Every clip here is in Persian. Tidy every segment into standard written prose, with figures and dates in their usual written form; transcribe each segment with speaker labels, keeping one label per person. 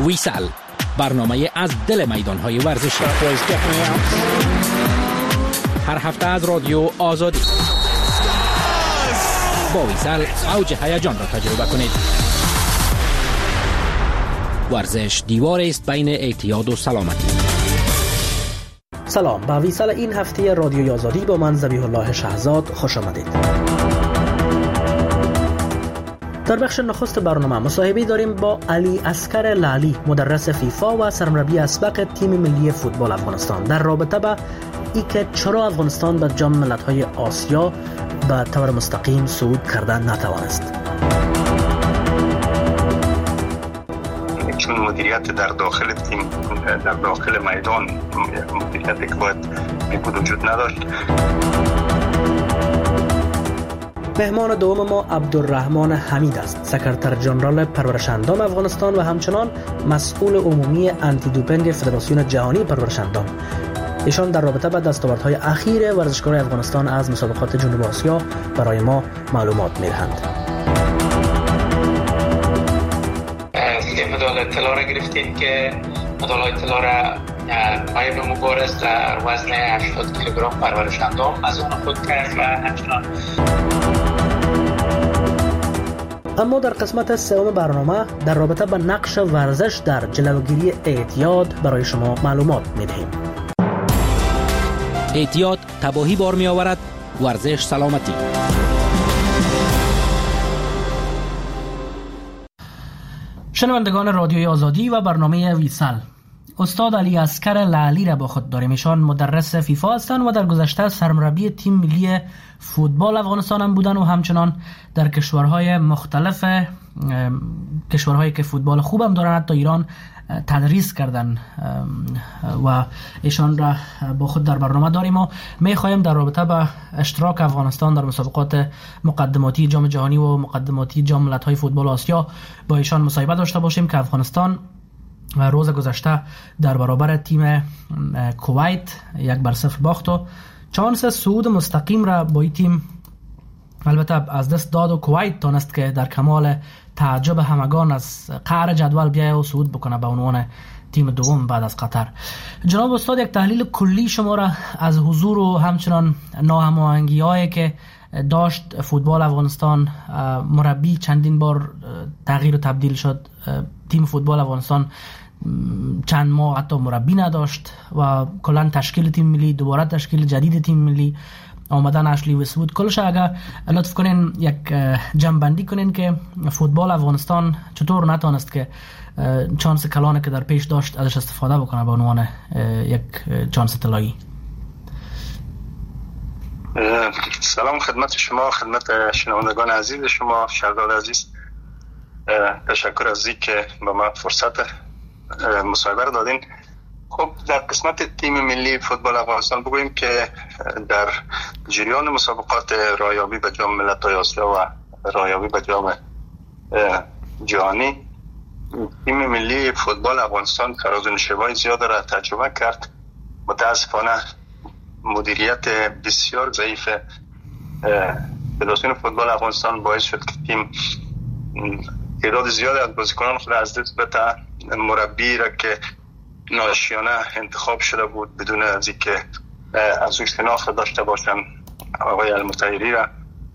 Speaker 1: ویسال، برنامه از دل میدان‌های ورزشی. هر هفته از رادیو آزادی. با ویسال اوج هیجان را تجربه کنید. ورزش دیواری است بین اعتیاد و سلامتی.
Speaker 2: سلام، با ویسال این هفته رادیوی آزادی با من ذبیح الله شهزاد خوش آمدید. در بخش نخست برنامه مصاحبه داریم با علی اصغر لعلی، مدرس فیفا و سرمربی اسبق تیم ملی فوتبال افغانستان، در رابطه با اینکه چرا افغانستان به جام ملت‌های آسیا به طور مستقیم صعود کردن نتوانست.
Speaker 3: چون مدیریت در داخل تیم، در داخل میدان مدیریتی که باید میبود وجود نداشت.
Speaker 2: مهمان دوم ما عبدالرحمن حمید است، سکرتر ژنرال پرورش اندام افغانستان و همچنان مسئول عمومی آنتی دوپینگ فدراسیون جهانی پرورش اندام. ایشان در رابطه با دستاوردهای اخیر ورزشکاران افغانستان از مسابقات جنوب آسیا برای ما معلومات می‌دهند.
Speaker 4: مدال اطلاع را گرفتیم که مدال اطلاع را مایب مبارز در وزن 80 کیلوگرم پرورش اندام از اون خود کرد و همچنان.
Speaker 2: اما در قسمت سوم برنامه در رابطه با نقش ورزش در جلوگیری اعتیاد برای شما معلومات می‌دهیم.
Speaker 1: اعتیاد تباهی بار می آورد، ورزش سلامتی.
Speaker 2: شنوندگان رادیوی آزادی و برنامه ویسال، استاد علی اصغر لعلی را با خود داریم. ایشان مدرس فیفا هستند و در گذشته سرمربی تیم ملی فوتبال افغانستان هم بودن و همچنان در کشورهای مختلف، کشورهایی که فوتبال خوب هم دارن، حتی ایران، تدریس کردن و ایشان را با خود در برنامه داریم و میخواهیم در رابطه با اشتراک افغانستان در مسابقات مقدماتی جام جهانی و مقدماتی جام ملت‌های فوتبال آسیا با ایشان مصاحبه داشته باشیم که افغانستان روز گذشته در برابر تیم کویت 1-0 باخت و چانس صعود مستقیم را با این تیم البته از دست داد و کویت تانست که در کمال تعجب همگان از قعر جدول بیایه و صعود بکنه به عنوان تیم دوم بعد از قطر. جناب استاد، یک تحلیل کلی شما را از حضور و همچنان ناهماهنگی‌هایی که داشت فوتبال افغانستان، مربی چندین بار تغییر و تبدیل شد، تیم فوتبال افغانستان چند ماه حتی مربی نداشت و کلا تشکیل تیم ملی، دوباره تشکیل جدید تیم ملی، آمدن اشلی وست‌وود، کلش اگر لطف کنین یک جمع‌بندی کنین که فوتبال افغانستان چطور نتونست که چانس کلانی که در پیش داشت ازش استفاده بکنه به عنوان یک چانس طلایی.
Speaker 3: سلام خدمت شما، خدمت شنوندگان عزیز شما، شهردار عزیز. تشکر از اینکه به ما فرصت مصاحبه دادین. خب در قسمت تیم ملی فوتبال افغانستان بگوییم که در جریان مسابقات رایابی به جام ملت‌های آسیا و رایابی به جام جهانی، تیم ملی فوتبال افغانستان فراز و نشیب‌های زیاد را تجربه کرد. متاسفانه مدیریت بسیار ضعیف فدراسیون فوتبال افغانستان باعث شد که تیم تعداد زیاد از بازیکنان خود از دست بده. مربی را که ناشیانه انتخاب شده بود بدون از اینکه از او شناخت داشته باشن، آقای المطهری را،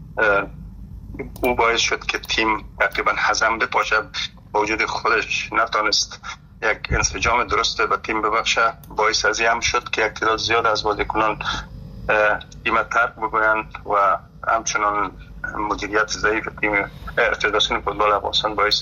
Speaker 3: او باعث شد که تیم تقریبا هضم بپاشه. با وجود خودش نتونست یک انسجام درست به تیم ببخشه. باعث از این هم شد که یک تعداد زیاد از بازیکنان تیم ترک بگویند و همچنان مدیریت ضعیف تیم فدراسیون فوتبال افغانستان باعث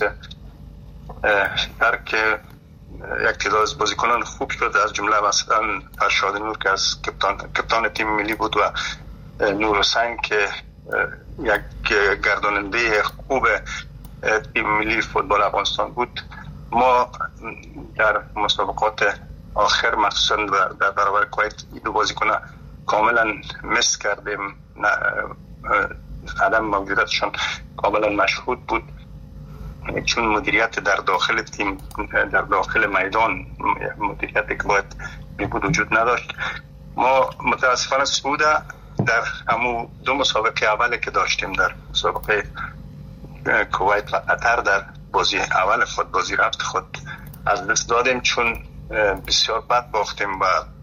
Speaker 3: ترک یک تعداد از بازیکنان خوب شد، از جمله مثلا فرشاد نور که از کپتان تیم ملی بود و نور حسین که یک گرداننده خوب تیم ملی فوتبال افغانستان بود. ما در مسابقات آخر مخصوصا در برابر کویت دو بازیکن کاملا مس کردیم، عدم موجودیتشان کاملا مشهود بود، چون مدیریت در داخل تیم، در داخل میدان مدیریتی که باید بود وجود نداشت. ما متاسفانه صعود در همون دو مسابقه اولی که داشتیم، در مسابقه کویت و قطر، در بازی اول خود، بازی رفت خود از دست دادیم چون بسیار بد باختیم و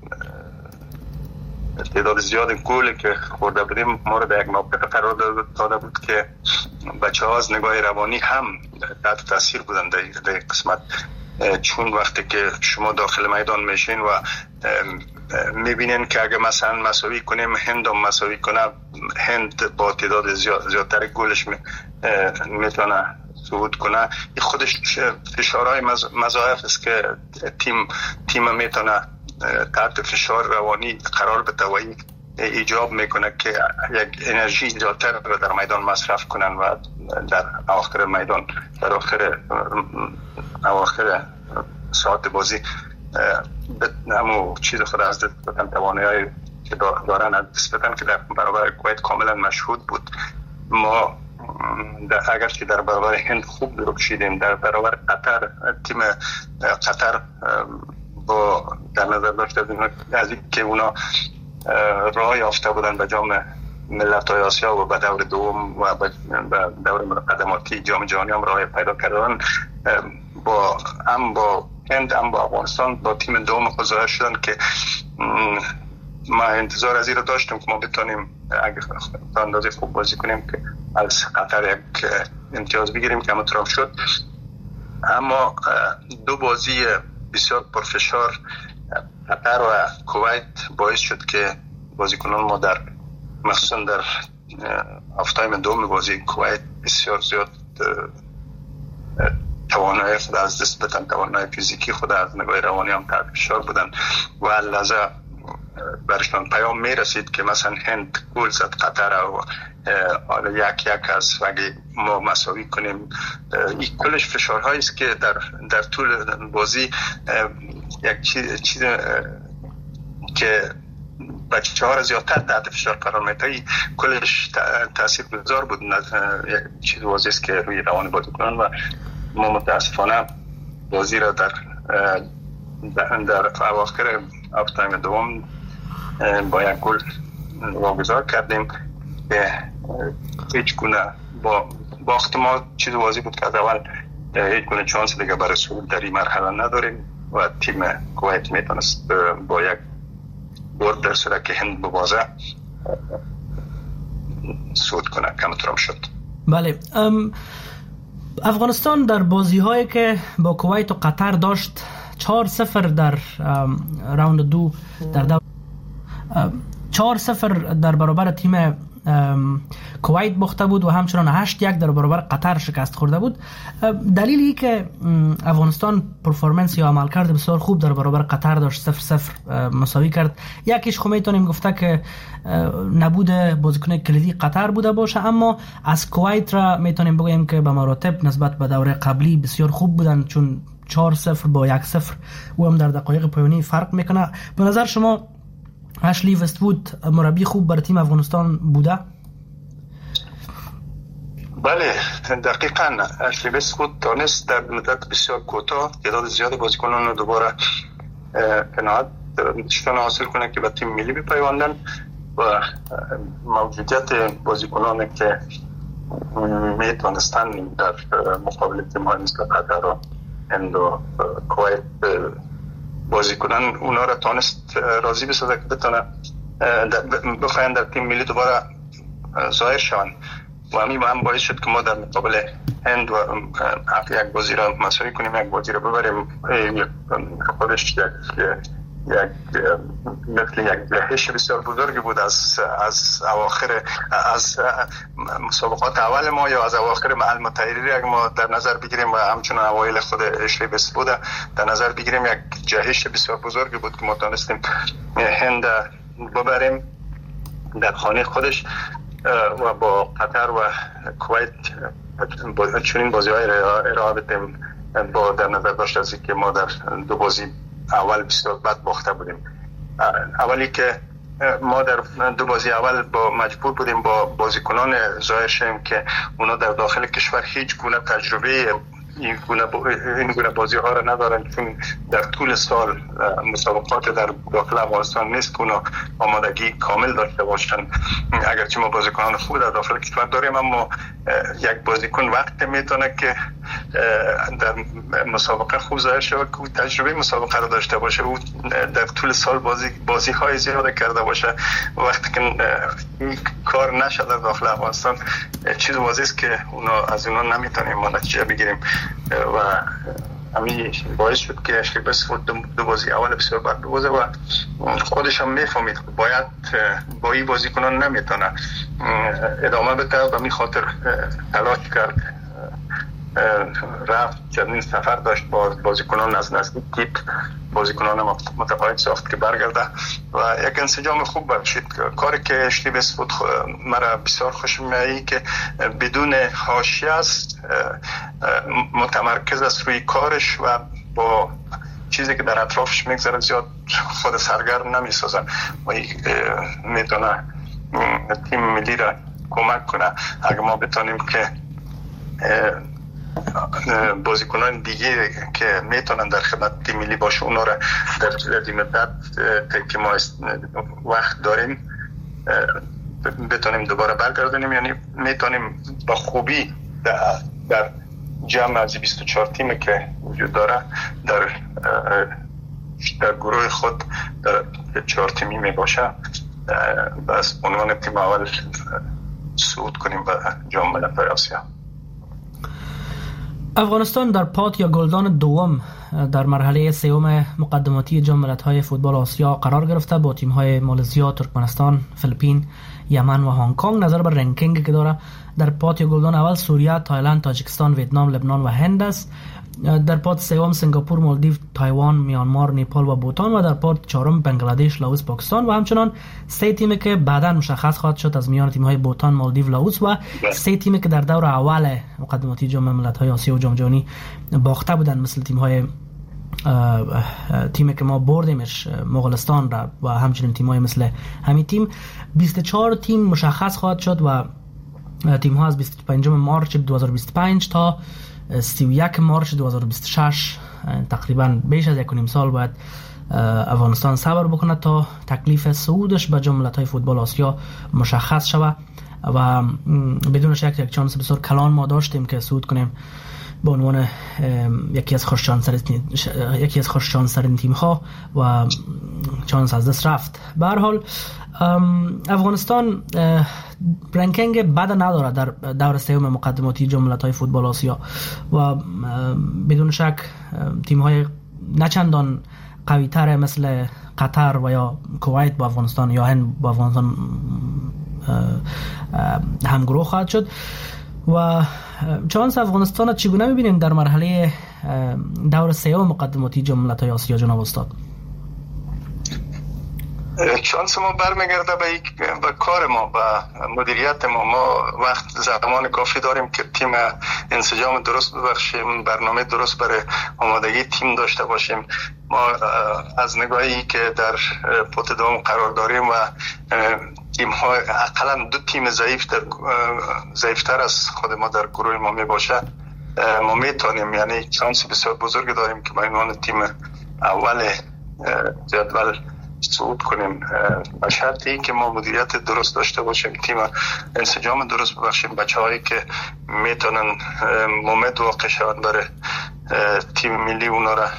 Speaker 3: تعداد زیاد گل که خورده بودیم ما رو به یک موقع قرار داده بود که بچه ها از نگاه روانی هم تحت تاثیر بودن در قسمت، چون وقتی که شما داخل میدان میشین و میبینین که اگه مثلا مساوی کنیم هند هم مساوی کنه، هند با تعداد زیادتر گلش میتونه صعود کنه، این خودش فشارهای مضاعف است که تیم میتونه تحت فشار روانی قرار بده و ایجاب میکنه که یک انرژی زیادتر رو در میدان مصرف کنن و در اواخر میدان، در اواخر ساعت بازی همون چیز خود از دست بدن، توانایی که دارن از دست بدن که در برابر کویت کاملا مشهود بود. ما اگرچه در برابر هند خوب درکشیدیم، در برابر قطر، تیم قطر با در نظر داشته از این که اونا راه یافته بودن به جام ملت‌های آسیا و به دور دوم و به دور مقدماتی جام جهانی هم راه پیدا کردن، با هند هم با افغانستان با تیم دوم خود شدن که ما انتظار از این رو داشتیم که ما بتونیم اگه اندازه خوب بازی کنیم که از قطر یک امتیاز بگیریم که همونطور شد. اما دو بازی بسیار پرفشار قطر و کویت باعث شد که بازیکنان ما در مخصوصا در هفته‌های دوم بازی کویت بسیار زیاد توانایی خود از دست بدن، توانایی فیزیکی خود از نگاه روانی هم تحت فشار بودن و لحظه برشان پیام می رسید که مثلا هند گل زد قطر و حالا یک از اگه ما مساوی کنیم. این کلش فشارهایی است که در طول بازی یک چیز که بچه ها را زیادتر تحت فشار قرار میده، کلش تأثیر گذار بود. یک چیز واضح است که روی روان بازیکنان و ما متاسفانه بازی را در اواخر هفته دوم با یک گل واگذار کردیم که هیچ گونه با باخت ما چیز واضح بود که از اول هیچ گونه چانس دیگه برای صعود در این مرحله نداریم و تیم کویت میتونست با یک برد در صورت که هند ببازه صعود کنه که همونطور شد.
Speaker 2: بله، افغانستان در بازی هایی که با کویت و قطر داشت 4-0 در راوند دو در 4-0 در برابر تیم کویت باخته بود و همچنان 8-1 در برابر قطر شکست خورده بود. دلیلی که افغانستان پرفورمنس یا عملکرد بسیار خوب در برابر قطر داشت، 0-0 مساوی کرد، یکیش خب میتونیم گفته که نبود بازیکن کلیدی قطر بوده باشه، اما از کویت را میتونیم بگوییم که به مراتب نسبت به دوره قبلی بسیار خوب بودن، چون 4-0 با 1-0 و هم در دقایق پایانی فرق میکنه. به نظر شما اشلی وست‌وود مربی خوب برای تیم افغانستان بوده؟
Speaker 3: بله، دقیقاً اشلی وست‌وود دانست در مدت بسیار کوتاه تعداد زیاد بازیکنان رو دوباره قناعت حاصل کنه که به تیم ملی بپیوندن و موجودیت بازیکنانی که میتونستن در مقابل تیم‌های مثل قطر و هند و کویت بازی کنن، اونا را تانست راضی بسازه که بتونه بخواین در تیم ملی دوباره ظاهر شون و همین هم باعث شد که ما در مقابل هند و یک بازی را مساوی کنیم، یک بازی را ببریم. خودش مثل یک جهش بسیار بزرگی بود از اواخر از مسابقات اول ما یا از اواخر محل متحری اگر ما در نظر بگیریم و همچنان اوایل خود اشلی وست‌وود در نظر بگیریم، یک جهش بسیار بزرگی بود که ما تونستیم هند ببریم در خانه خودش و با قطر و کویت چنین بازی‌های ارائه بدیم با در نظر داشت از که ما در دو بازی اول بسیار بد باخته بودیم. اولی که ما در دو بازی اول با مجبور بودیم با بازیکنان ظاهر شیم که اونا در داخل کشور هیچ گونه تجربه این گونه بازی ها را ندارن، چون در طول سال مسابقات در داخل افغانستان نیست که اونا آمادگی کامل داشته باشن. اگرچه ما بازیکنان خوب در داخل کشور داریم، اما یک بازیکن وقت میتونه که در مسابقه خوب ظاهر شود که تجربه مسابقه را داشته باشه، او در طول سال بازی های زیاده کرده باشه. وقتی که این کار نشه در داخل افغانستان، چیز واضحه است که از اونا نمیتونیم ما نتیجه بگیریم و همین باعث شد که شیبس دو بازی اول بسیار بد بازه و خودش هم میفهمید باید با این بازیکنان نمیتونه ادامه بده و می خاطر تلاش کرد، رفت چندین سفر داشت با بازیکنان از نزدیک دید، بازیکنان متقاعد ساخت که برگرده و یک انسجام خوب باشید. کاری که شیبس بود مرا بسیار خوش میاد که بدون حاشیه است، متمرکز است روی کارش و با چیزی که در اطرافش میگذره زیاد خود سرگرم نمیسازن و میتونه تیم ملی را کمک کنه. اگر ما بتونیم که بازیکنان دیگه که میتونن در خدمت تیم ملی باشه اونا را در طول مدت که ما وقت داریم بتونیم دوباره برگردونیم، یعنی میتونیم با خوبی در جمع از 24 تیمی که وجود داره در گروه خود در 4 تیمی می باشه بس عنوان تیم اول صعود کنیم به جام ملت‌های آسیا.
Speaker 2: افغانستان در پات یا گلدان دوم در مرحله سوم مقدماتی جام ملت‌های فوتبال آسیا قرار گرفته با تیم‌های مالزیا، ترکمنستان، فیلیپین، یمن و هنگ کنگ. نظر بر رنکینگ که داره در پات یا گلدان اول سوریه، تایلند، تاجیکستان، ویتنام، لبنان و هند است. در پات سوم سنگاپور، مالدیو، تایوان، میانمار، نیپال و بوتان و در پات چهارم بنگلادش، لاوس، پاکستان و همچنان 3 تیمی که بعداً مشخص خواهد شد از میان تیم‌های بوتان، مالدیو، لاوس و 3 تیمی که در دور اول مقدماتی جام ملت‌های آسیا و جام جهانی باخته بودند، مثل تیمی که ما بردیمش مغولستان را و همچنین تیم‌های مثل همین تیم. 24 تیم مشخص خواهد شد و تیم‌ها از 25 مارچ 2025 تا 31 مارچ 2026 تقریبا بیش از 1.5 سال باید افغانستان صبر بکنه تا تکلیف صعودش به جام ملت‌های فوتبال آسیا مشخص شود و بدون شک یک چانس بسیار کلان ما داشتیم که صعود کنیم به عنوان یکی از خوششانس‌ترین تیم‌ها و چانس از دست رفت. به هر حال افغانستان رنکینگ بد نداره در دور سوم مقدماتی جام ملت‌های فوتبال آسیا و بدون شک تیم‌های نچندان قوی‌تر مثل قطر و یا کویت با افغانستان یا هند با افغانستان همگروه خواهد شد. و چانس افغانستان چگونه می‌بینید در مرحله دور سوم مقدماتی جام ملت‌های آسیا جناب استاد؟
Speaker 3: شانس ما برمیگرده به کار ما، به مدیریت ما. ما وقت زمان کافی داریم که تیم انسجام درست ببخشیم، برنامه درست برای آمادگی تیم داشته باشیم. ما از نگاهی که در پوت دوم قرار داریم و تیم ها اقلا 2 تیم ضعیفتر از خود ما در گروه ما می باشه، ما میتونیم، یعنی شانس بسیار بزرگ داریم که با عنوان تیم اول جدول صعود کنیم، به شرطی که ما مدیریت درست داشته باشیم، تیم انسجام درست ببخشیم، بچه‌هایی که میتونن مومد واقع شوند برای تیم ملی اونا را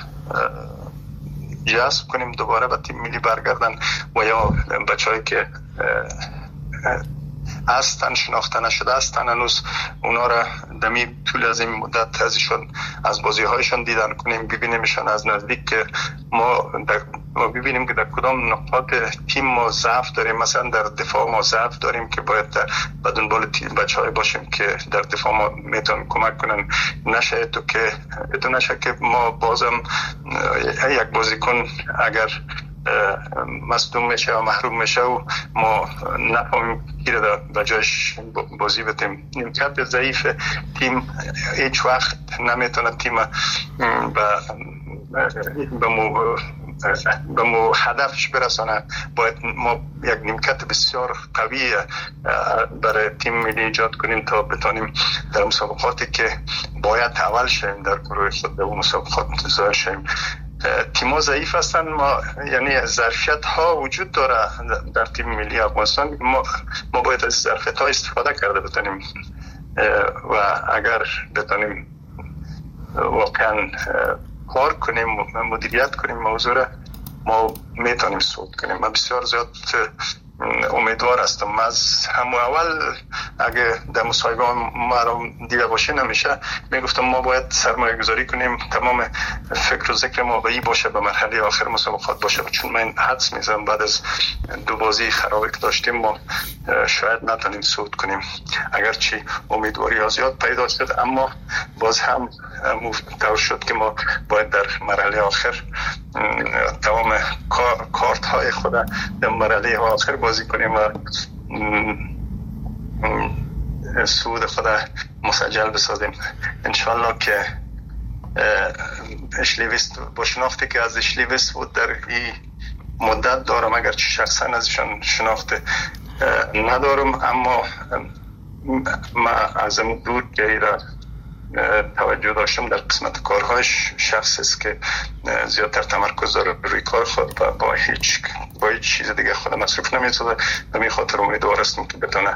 Speaker 3: جذب کنیم دوباره به تیم ملی برگردن و یا بچه‌هایی که هستن شناخته نشده هستن هنوز اونا را دمی طول از این مدت ازشون از بازی هایشون دیدن کنیم، ببینیمشون از نزدیک که ما ببینیم که در کدام نقاط تیم ما ضعف داریم. مثلا در دفاع ما ضعف داریم که باید به دنبال بچه‌های باشیم که در دفاع ما میتونن کمک کنن. نشه که ما بازم یک بازیکن اگر مصدوم میشه و محروم میشه و ما نفهمیم کی را به جایش بازی بدیم. نیمکت ضعیف تیم هیچ وقت نمیتونه تیم به به هدفش برسانه. باید ما یک نیمکت بسیار قوی برای تیم ملی ایجاد کنیم تا بتونیم در مسابقاتی که باید اول شیم در گروه خود به مسابقات ظاهر شیم. تیم‌ها ضعیف هستند، ما یعنی ظرفیت ها وجود داره در تیم ملی افغانستان، ما باید از ظرفیت ها استفاده کرده بتونیم و اگر بتونیم واقعا کار کنیم مدیریت کنیم موضوع را، ما میتونیم صعود کنیم. من بسیار زیاد امیدوار هستم. من از همون اول اگه در مصاحبه ما رو دیده باشه نمیشه میگفتم ما باید سرمایه گذاری کنیم، تمام فکر و ذکر ما به این باشه به مرحله آخر مسابقات باشه، چون من حدس میزنم بعد از 2 بازی خرابی که داشتیم ما شاید نتونیم صعود کنیم. اگرچه امیدواری ها زیاد پیدا شد اما باز هم طور شد که ما باید در مرحله آخر تمام کارت های خود در مرحله آخر بازی کنیم و صعود خود مسجل بسازیم. انشالله که اشلیویست با شناختی که از اشلیویست بود در این مدت دارم، اگرچه شخصا ازشان شناخت ندارم اما ما از این دور که ایران توجه داشتم در قسمت کارهاش شخص است که زیادتر تمرکز داره روی کار خود و با هیچ چیز دیگه خود مصروف نمی‌سازه. همین خاطر امیدوار هستم که بتونه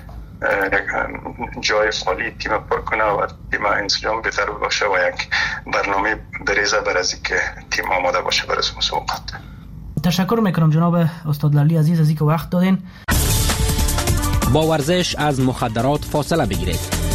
Speaker 3: جای خالی تیم پر کنه و تیم انسجام بهتر باشه و یک برنامه بریزه بر از اینکه تیم آماده باشه برای مسابقات.
Speaker 2: تشکر میکنم جناب استاد لالی عزیز از اینکه وقت دادین.
Speaker 1: با ورزش از مخدرات فاصله بگیرید.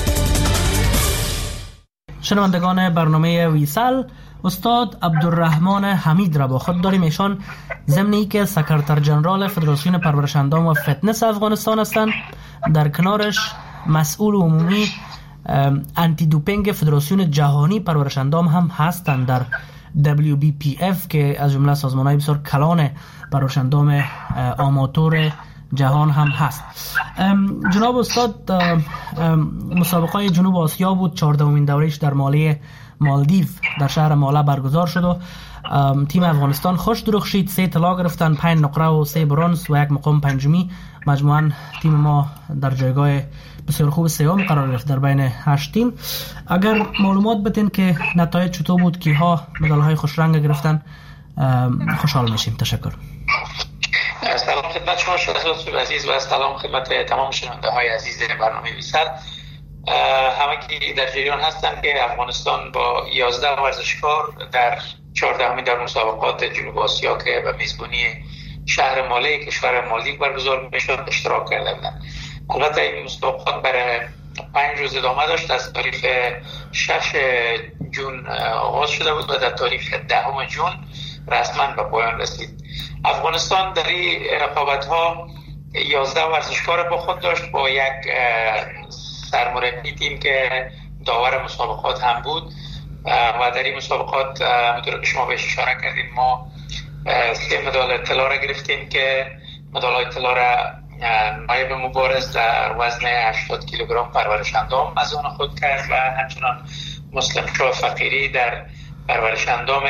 Speaker 2: شنوندگان برنامه ویسال، استاد عبدالرحمن حمید را با خود داریم. ایشان ضمنی که سکرتر جنرال فدراسیون پرورش اندام و فتنس افغانستان هستند، در کنارش مسئول عمومی انتی دوپینگ فدراسیون جهانی پرورش اندام هم هستند در WBPF که از جمله سازمان‌های بسیار کلان پرورش اندام آماتور جهان هم هست. جناب استاد، مسابقه جنوب آسیا بود، 14مین دورهش در مالدیو در شهر ماله برگزار شد و تیم افغانستان خوش درخشید، 3 طلا گرفتن، 5 نقره و 3 برنز و 1 مقام پنجمی. مجموعاً تیم ما در جایگاه بسیار خوب سوم قرار گرفت در بین 8 تیم. اگر معلومات بدین که نتایج چطور بود، کیها مدال های خوش رنگ گرفتن، خوشحال میشیم. تشکر.
Speaker 4: سلام خدمت شما شهرزاد عزیز و سلام خدمت تمام شنونده های عزیز برنامه ویسال. همگی در جریان هستند که افغانستان با 11 ورزشکار در 14مین در مسابقات جنوب آسیا که به میزبانی شهر ماله کشور مالدیو برگزار میشد اشتراک کرده بودند. البته این مسابقات برای 5 روز ادامه داشت. از تاریخ 6 جون آغاز شده بود و در تاریخ 10 جون رسما به پایان رسید. افغانستان در این رقابت‌ها 11 ورزشکار با خود داشت، با یک سرمربی تیم که داور مسابقات هم بود و در این مسابقات همونطور که شما بهش اشاره کردین ما 3 مدال طلا را گرفتیم که مدال‌های طلا را نایب مبارز در وزن 80 کیلوگرم پرورش اندام از آن خود کرد و همچنان مسلم شاه فقیری در پرورش اندام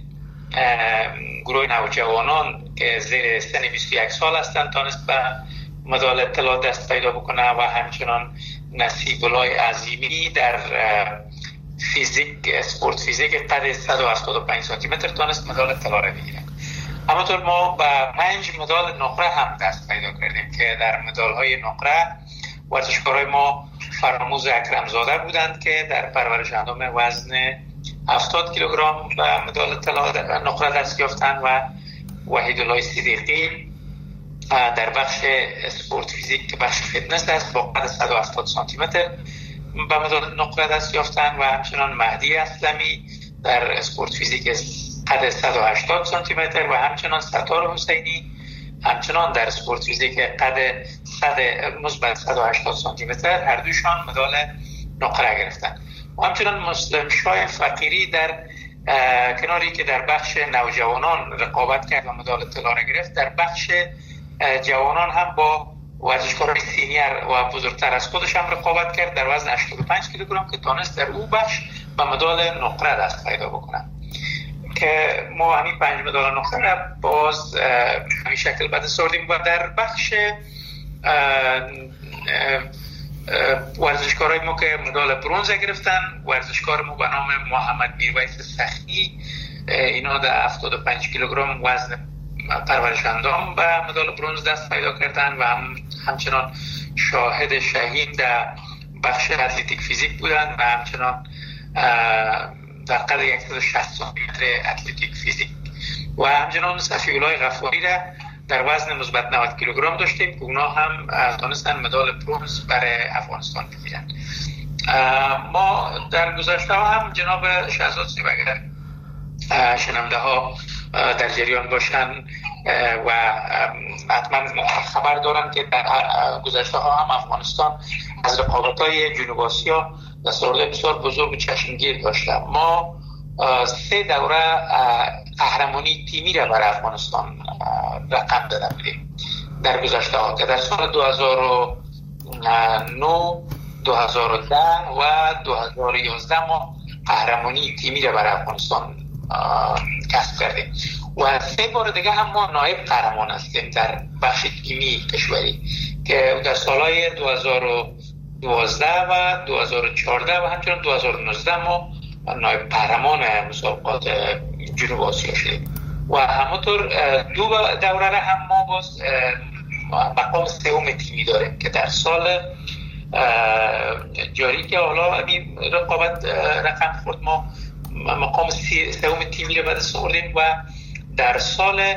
Speaker 4: گروه نوجوانان که زیر سن 21 سال هستند تانست به مدال طلا دست پیدا بکنه و همچنان نصیب الله عظیمی در اسپورت فیزیک قد 175 سانتی متر تانست مدال طلا را بگیره. همونطور ما به 5 مدال نقره هم دست پیدا کردیم که در مدال های نقره ورزشکارای ما فراموز اکرمزاده بودند که در پرورش اندام وزن 70 کیلوگرم و مدال طلا نقره دست یافتند و وحیدالله صدیقی در بخش اسپورت فیزیک که بخش فتنس است با قد 170 سانتی متر به مدال نقره دست یافتند و همچنان مهدی اسلمی در اسپورت فیزیک قد 180 سانتی متر و همچنان ستار حسینی همچنان در اسپورت فیزیک قد 180 سانتی متر هر دوشان مدال نقره گرفتند. و همچنان مسلم شاه فقیری در کناری که در بخش نوجوانان رقابت کرد و مدال طلا را گرفت، در بخش جوانان هم با ورزشکاران سینیر و بزرگتر از خودش هم رقابت کرد در وزن 85 کیلوگرم که تانست در او بخش به مدال نقره دست پیدا بکنه که ما همین 5 مدال نقره باز همین شکل بعد سردیم و در بخش ورزشکارای ما که مدال برنز گرفتن، ورزشکار ما به نام محمد میرویس سخی، اینا در 75 کیلوگرم وزن پرورش اندام به مدال برنز دست پیدا کردن و همچنان شاهد شهید در بخش اتلتیک فیزیک بودن و همچنان در قدر 160 متر اتلتیک فیزیک و همچنان صفی‌الله غفاری را در وزن مثبت 90 کیلوگرم داشتیم که اونا هم تونستن مدال برنز برای افغانستان بگیرن. ما در گذشته ها هم جناب شهزاد سیب اگر شنونده ها در جریان باشن و حتما خبر دارن که در گذشته ها هم افغانستان از رقابت‌های جنوب آسیا دستاوردهای بسیار بزرگ و چشمگیر داشته. ما 3 دوره قهرمانی تیمی را برای افغانستان رقم داده بودیم در گذشته ها که در سال 2009 2010 و 2011 ما قهرمانی تیمی را برای افغانستان کسب کردیم و 3 بار دیگه هم ما نایب قهرمان هستیم در بخش تیمی کشوری که در سالهای 2012 و 2014 و همچنین 2019 ما نایب قهرمان مسابقات جنوب آسیا شدیم و همونطور 2 دوره را هم ما باز مقام 3 تیمی داریم که در سال جاری که حالا این رقابت رقم خورد ما مقام 3 تیمی را به دست آوردیم و در سال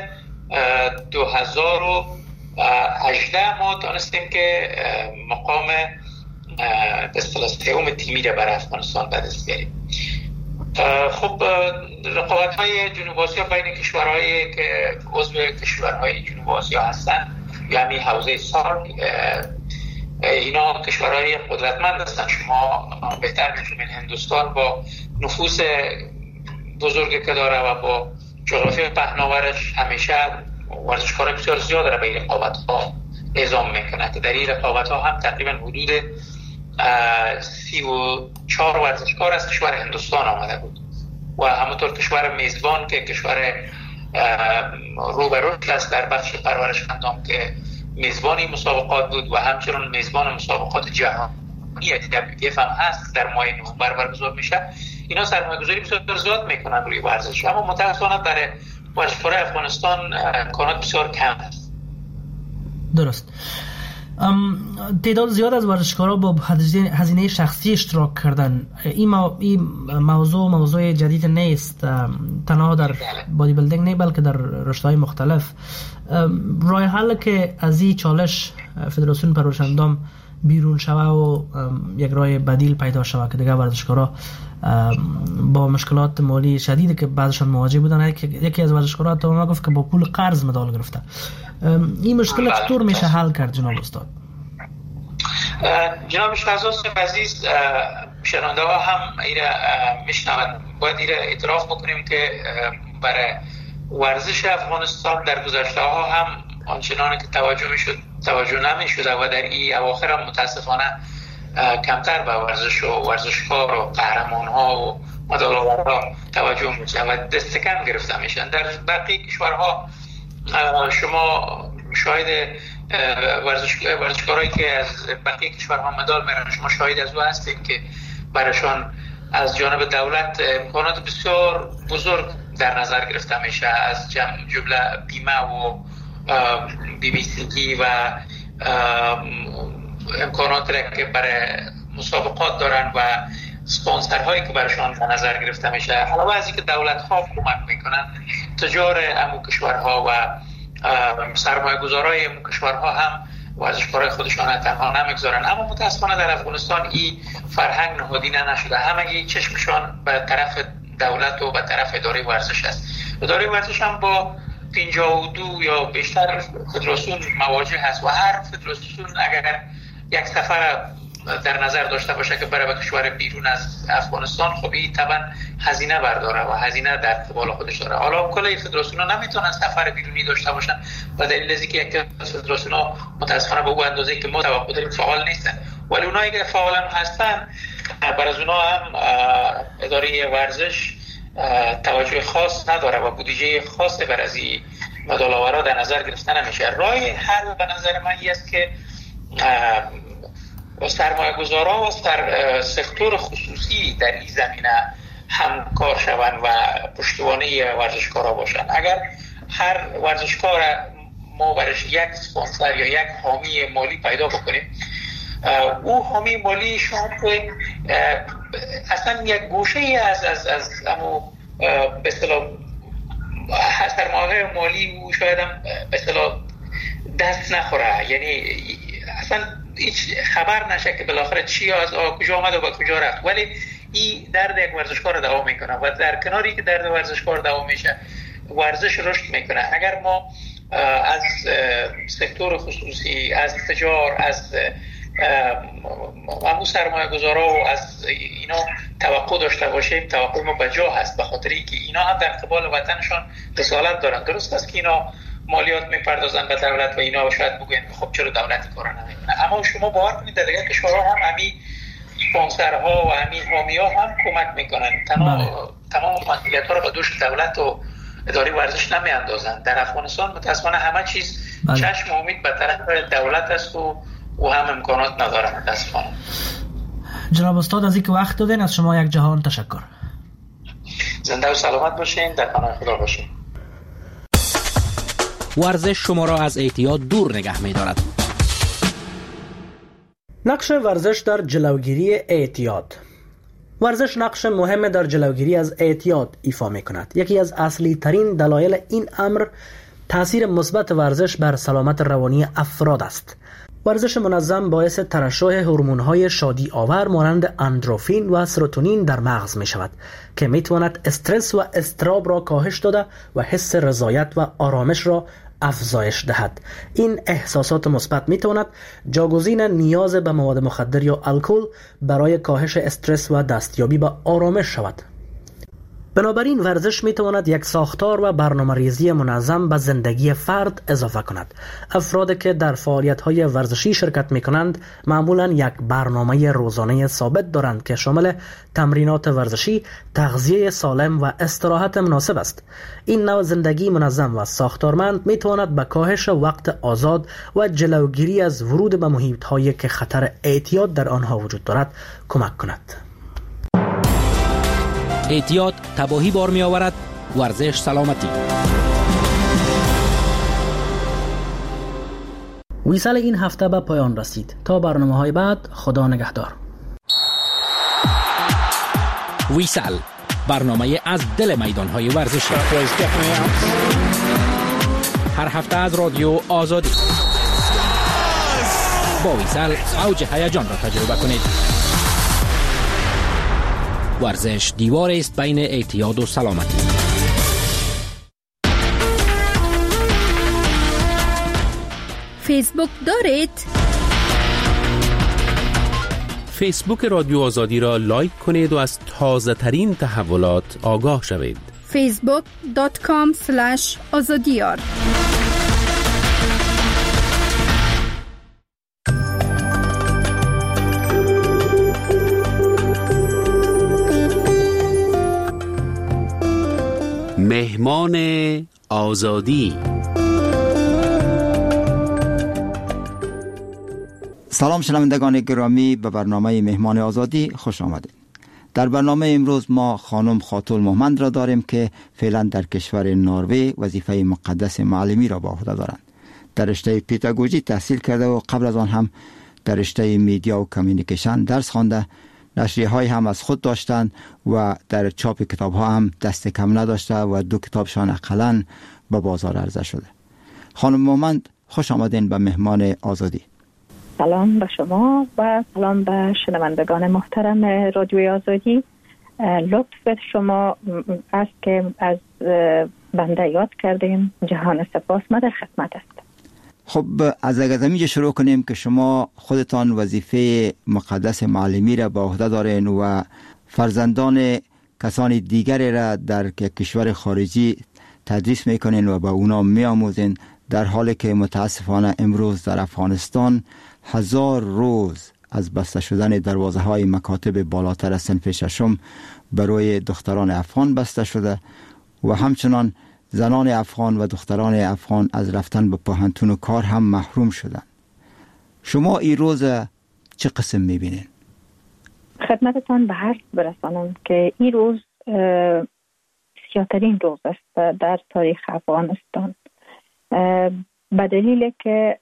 Speaker 4: 2018 ما دانستیم که مقام به اصطلاح 3 تیمی را برای افغانستان به دست بیاریم. خب رقابت‌های جنوب آسیا بین کشورهایی که عضو کشورهای جنوب آسیا هستن یعنی حوزه سارک، اینا کشورهای قدرتمند هستن. شما بهتر می‌فهمید هندوستان با نفوذ بزرگی که داره و با جغرافی پهناورش همیشه ورزشکارای بسیار زیاد را به این رقابت‌ها اعزام میکنه که در این رقابت‌ها هم تقریبا حدود 34 ورزشکار از کشور هندوستان آمده بود و همونطور کشور میزبان که کشور روبروش است در بخش پرورش اندام که میزبانی مسابقات بود و همچنین میزبان مسابقات جهانی WPF هم هست در ماه نوامبر برگزار میشه. اینا سرمایه‌گذاری بسیار زیاد میکنن روی ورزش، اما متأسفانه برای ورزشکارای افغانستان امکانات بسیار کم است.
Speaker 2: درست. تعداد زیاد از ورزشکارا با هزینه شخصی اشتراک کردن. این موضوع جدید نیست، تنها در بادی بیلدینگ نه بلکه در رشته‌های مختلف. راه حل که از این چالش فدراسیون پرورش اندام بیرون شوه و یک راه بدیل پیدا شوه که دیگه ورزشکارا با مشکلات مالی شدیدی که بعضشان مواجه بودن. یکی از ورزشکارا تا ما گفت که با پول قرض مدال گرفته. این مشکل چطور میشه حل کرد جناب استاد؟
Speaker 4: جناب شهزاد عزیز، شنونده ها هم ایره میشنون. باید ایره اعتراف بکنیم که برای ورزش افغانستان در گذشته ها هم آنچنانی که توجه نمیشده و در این اواخر هم متاسفانه کمتر به ورزش و ورزشکار و قهرمان ها و مدال آورها توجه میشه و دست کم گرفته میشن. در بقیه کشورها شما شاهد ورزشکارایی که از بقیه کشورها مدال میرن، شما شاهد از او هستید که برایشان از جانب دولت امکانات بسیار بزرگ در نظر گرفته میشه، از جمله بیمه و بیمیسیگی و امکانات را که برای مسابقات دارن و سپانسرهایی که برایشان در نظر گرفته میشه. علاوه از اینکه دولت ها کمک میکنن، تجار امو کشورها و سرمایه گذارای امو کشورها هم ورزشکارای خودشان تنها نمیگذارن. اما متاسفانه در افغانستان این فرهنگ نهادینه نشده. همگی چشمشان به طرف دولت و به طرف اداره ورزش است. اداره ورزش هم با 52 یا بیشتر فدراسیون مواجه هست و هر فدراسیون اگر یک سفر در نظر داشته باشه که برای کشور بیرون از افغانستان، خب این طبعا هزینه برداره و هزینه در قبال خودش داره. حالا کل فدراسیون ها نمیتونن سفر بیرونی داشته باشن و دلیل از اینکه یک فدراسیون ها متاسفانه به اون اندازه که ما توقع داریم فعال نیستن، ولی اونایی که فعال هستن برای اونا هم اداره ورزش توجه خاص نداره و بودجه خاصی بر از این مدال آورا در نظر گرفته نمیشه. راه حل به نظر من است که سرمایه گذارا و سکتور خصوصی در این زمینه همکار شوند و پشتوانه ورزشکارا باشند. اگر هر ورزشکار ما برش یک اسپانسر یا یک حامی مالی پیدا بکنیم، او حامی مالی شما که اصلا یک گوشه از امو به اصطلاح سرمایه مالی او شاید هم به اصطلاح دست نخوره، یعنی اصلا هیچ خبر نشه که بالاخره چی از کجا آمد و با کجا رفت، ولی این درد یک ورزشکار دوام میکنه و در کناری که درد ورزشکار دوام میشه ورزش رشد میکنه. اگر ما از سکتور خصوصی، از تجار، از امو سرمایه گذارا و از اینا توقع داشته باشیم، توقع ما بجا هست، به خاطر اینکه اینا هم در قبال وطنشان رسالت دارن. درست است که اینا مالیات میپردازن به دولت و اینا شاید بگوین خب چرا دولت کارا نمیکنه، اما شما باور کنید در دیگر کشورها هم همین اسپانسرها و همین حامی‌ها هم کمک میکنن، تمام مسئولیت‌ها رو به دوش دولت و اداره ورزش نمیاندازن. در افغانستان متأسفانه همه چیز چشم امید به طرف دولت است و هم امکانات نداره متأسفانه.
Speaker 2: جناب استاد از اینکه وقت دادین از شما یک جهان تشکر.
Speaker 4: زنده و سلامت باشین، در پناه خدا باشین.
Speaker 1: ورزش شما را از اعتیاد دور نگه می‌دارد.
Speaker 2: نقش ورزش در جلوگیری اعتیاد. ورزش نقش مهم در جلوگیری از اعتیاد ایفا می‌کند. یکی از اصلی ترین دلایل این امر تأثیر مثبت ورزش بر سلامت روانی افراد است. ورزش منظم باعث ترشح هورمون‌های شادی آور مانند اندروفین و سروتونین در مغز می شود که می تواند استرس و اضطراب را کاهش داده و حس رضایت و آرامش را افزایش دهد. این احساسات مثبت می تواند جاگزین نیاز به مواد مخدر یا الکل برای کاهش استرس و دستیابی به آرامش شود. بنابراین ورزش می تواند یک ساختار و برنامه‌ریزی منظم به زندگی فرد اضافه کند. افرادی که در فعالیت‌های ورزشی شرکت می کنند معمولاً یک برنامه روزانه ثابت دارند که شامل تمرینات ورزشی، تغذیه سالم و استراحت مناسب است. این نوع زندگی منظم و ساختارمند می تواند به کاهش وقت آزاد و جلوگیری از ورود به محیط‌هایی که خطر اعتیاد در آنها وجود دارد کمک کند.
Speaker 1: اعتیاد تباهی بار می آورد، ورزش سلامتی.
Speaker 2: ویسال این هفته به پایان رسید. تا برنامه‌های بعد، خدا نگهدار.
Speaker 1: ویسال، برنامه از دل میدان‌های ورزشی. هر هفته از رادیو آزادی. با ویسال اوج هیجان را تجربه کنید. ورزش دیوار است بین اعتیاد و سلامتی.
Speaker 5: فیسبوک دارید؟
Speaker 6: فیسبوک رادیو آزادی را لایک کنید و از تازه ترین تحولات آگاه شوید.
Speaker 5: facebook.com/azadiyar
Speaker 6: مهمان آزادی.
Speaker 7: سلام شنوندگان گرامی، به برنامه مهمان آزادی خوش آمدید. در برنامه امروز ما خانم خاتون محمد را داریم که فعلا در کشور نروژ وظیفه مقدس معلمی را به عهده دارند. در رشته پداگوژی تحصیل کرده و قبل از آن هم در رشته میدیا و کمیونیکیشن درس خوانده. نشریه‌های هم از خود داشتند و در چاپ کتاب‌ها هم دست کم نداشته و 2 کتابشان اقلاً به بازار عرضه شده. خانم محمد خوش آمدین به مهمان آزادی.
Speaker 8: سلام به شما و سلام به شنوندگان محترم رادیوی آزادی. لطف شما است که از بنده یاد کردیم. جهان سپاس، ما در خدمت است.
Speaker 7: خب از اگه شروع کنیم که شما خودتان وظیفه مقدس معلمی را به عهده دارین و فرزندان کسان دیگری را در کشور خارجی تدریس میکنین و به اونا میآموزین، در حالی که متاسفانه امروز در افغانستان 1000 روز از بسته شدن دروازه های مکاتب بالاتر صنف ششم برای دختران افغان بسته شده و همچنان زنان افغان و دختران افغان از رفتن به پوهنتون و کار هم محروم شدند. شما این روز چه قسم میبینین؟
Speaker 8: خدمتتان به عرض برسانم که این روز سیاه‌ترین روز است در تاریخ افغانستان، به دلیل که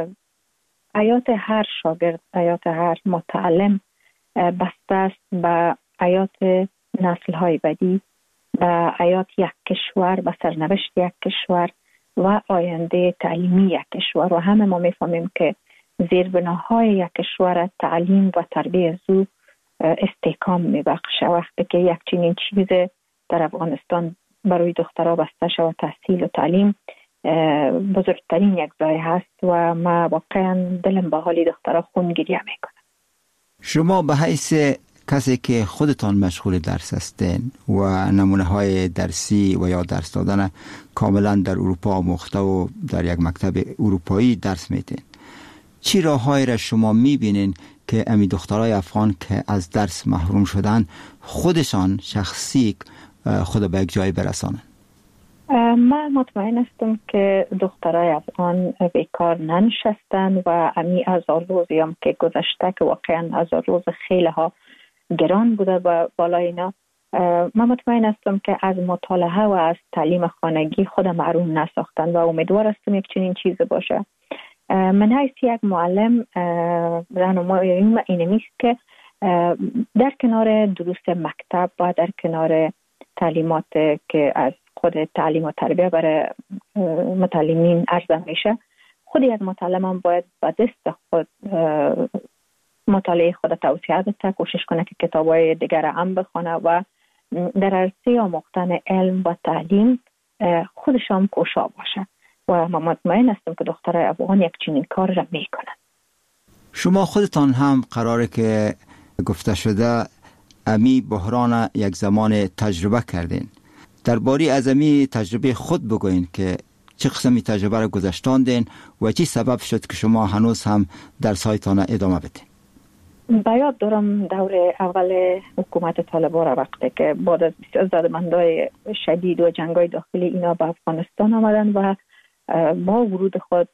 Speaker 8: حیات هر شاگرد، حیات هر متعلم بسته است به حیات نسل‌های بعدی، به حیات یک کشور، به سرنوشت یک کشور و آینده تعلیمی یک کشور. و همه ما میفهمیم که زیربناهای یک کشور تعلیم و تربیت زو استحکام میبخشه. وقتی که یک چنین چیز در افغانستان برای دخترها بسته شود، تحصیل و تعلیم بزرگترین یک ضایعه هست و ما واقعا دلم به حال دخترها خون گریه میکنه.
Speaker 7: شما به حیث کسی که خودتان مشغول درس هستین و نمونه های درسی و یا درس دادن کاملا در اروپا آموخته و در یک مکتب اروپایی درس میتین، چی راههایی را شما میبینین که امی دخترای افغان که از درس محروم شدن خودشان شخصی خود به یک جای برسانن؟
Speaker 8: من مطمئن هستم که دخترای افغان بیکار ننشستن و امی 1000 روزی هم که گذشته که واقعا 1000 روز خیلی ها گران بوده با بالای اینا، من مطمئن هستم که از مطالعه و از تعلیم خانگی خود محروم نساختن و امیدوار هستم یک چنین چیز باشه. من حیث یک معلم راهنماییم اینمیست که در کنار دروس مکتب و در کنار تعلیمات که از خود تعلیم و تربیه برای متعلمین عرضه میشه، خود یک معلم هم باید با دست خود مطالعه خود توسعه بده، کوشش کنه که کتابای دیگر هم بخونه و در عرصه آموختن علم و تعلیم خودش هم کوشا باشه و من مطمئن هستم که دخترای افغان یک چنین کار را میکنن.
Speaker 7: شما خودتان هم قراره که گفته شده امی بحران یک زمان تجربه کردین. درباره از امی تجربه خود بگوین که چه قسمی تجربه را گذشتاندین و چی سبب شد که شما هنوز هم درسایتان ادامه بدین؟
Speaker 8: بیاد دارم دور اول حکومت طالبان را وقتی که بعد از بسیار زدمندهای شدید و جنگای داخلی اینا به افغانستان آمدن و با ورود خود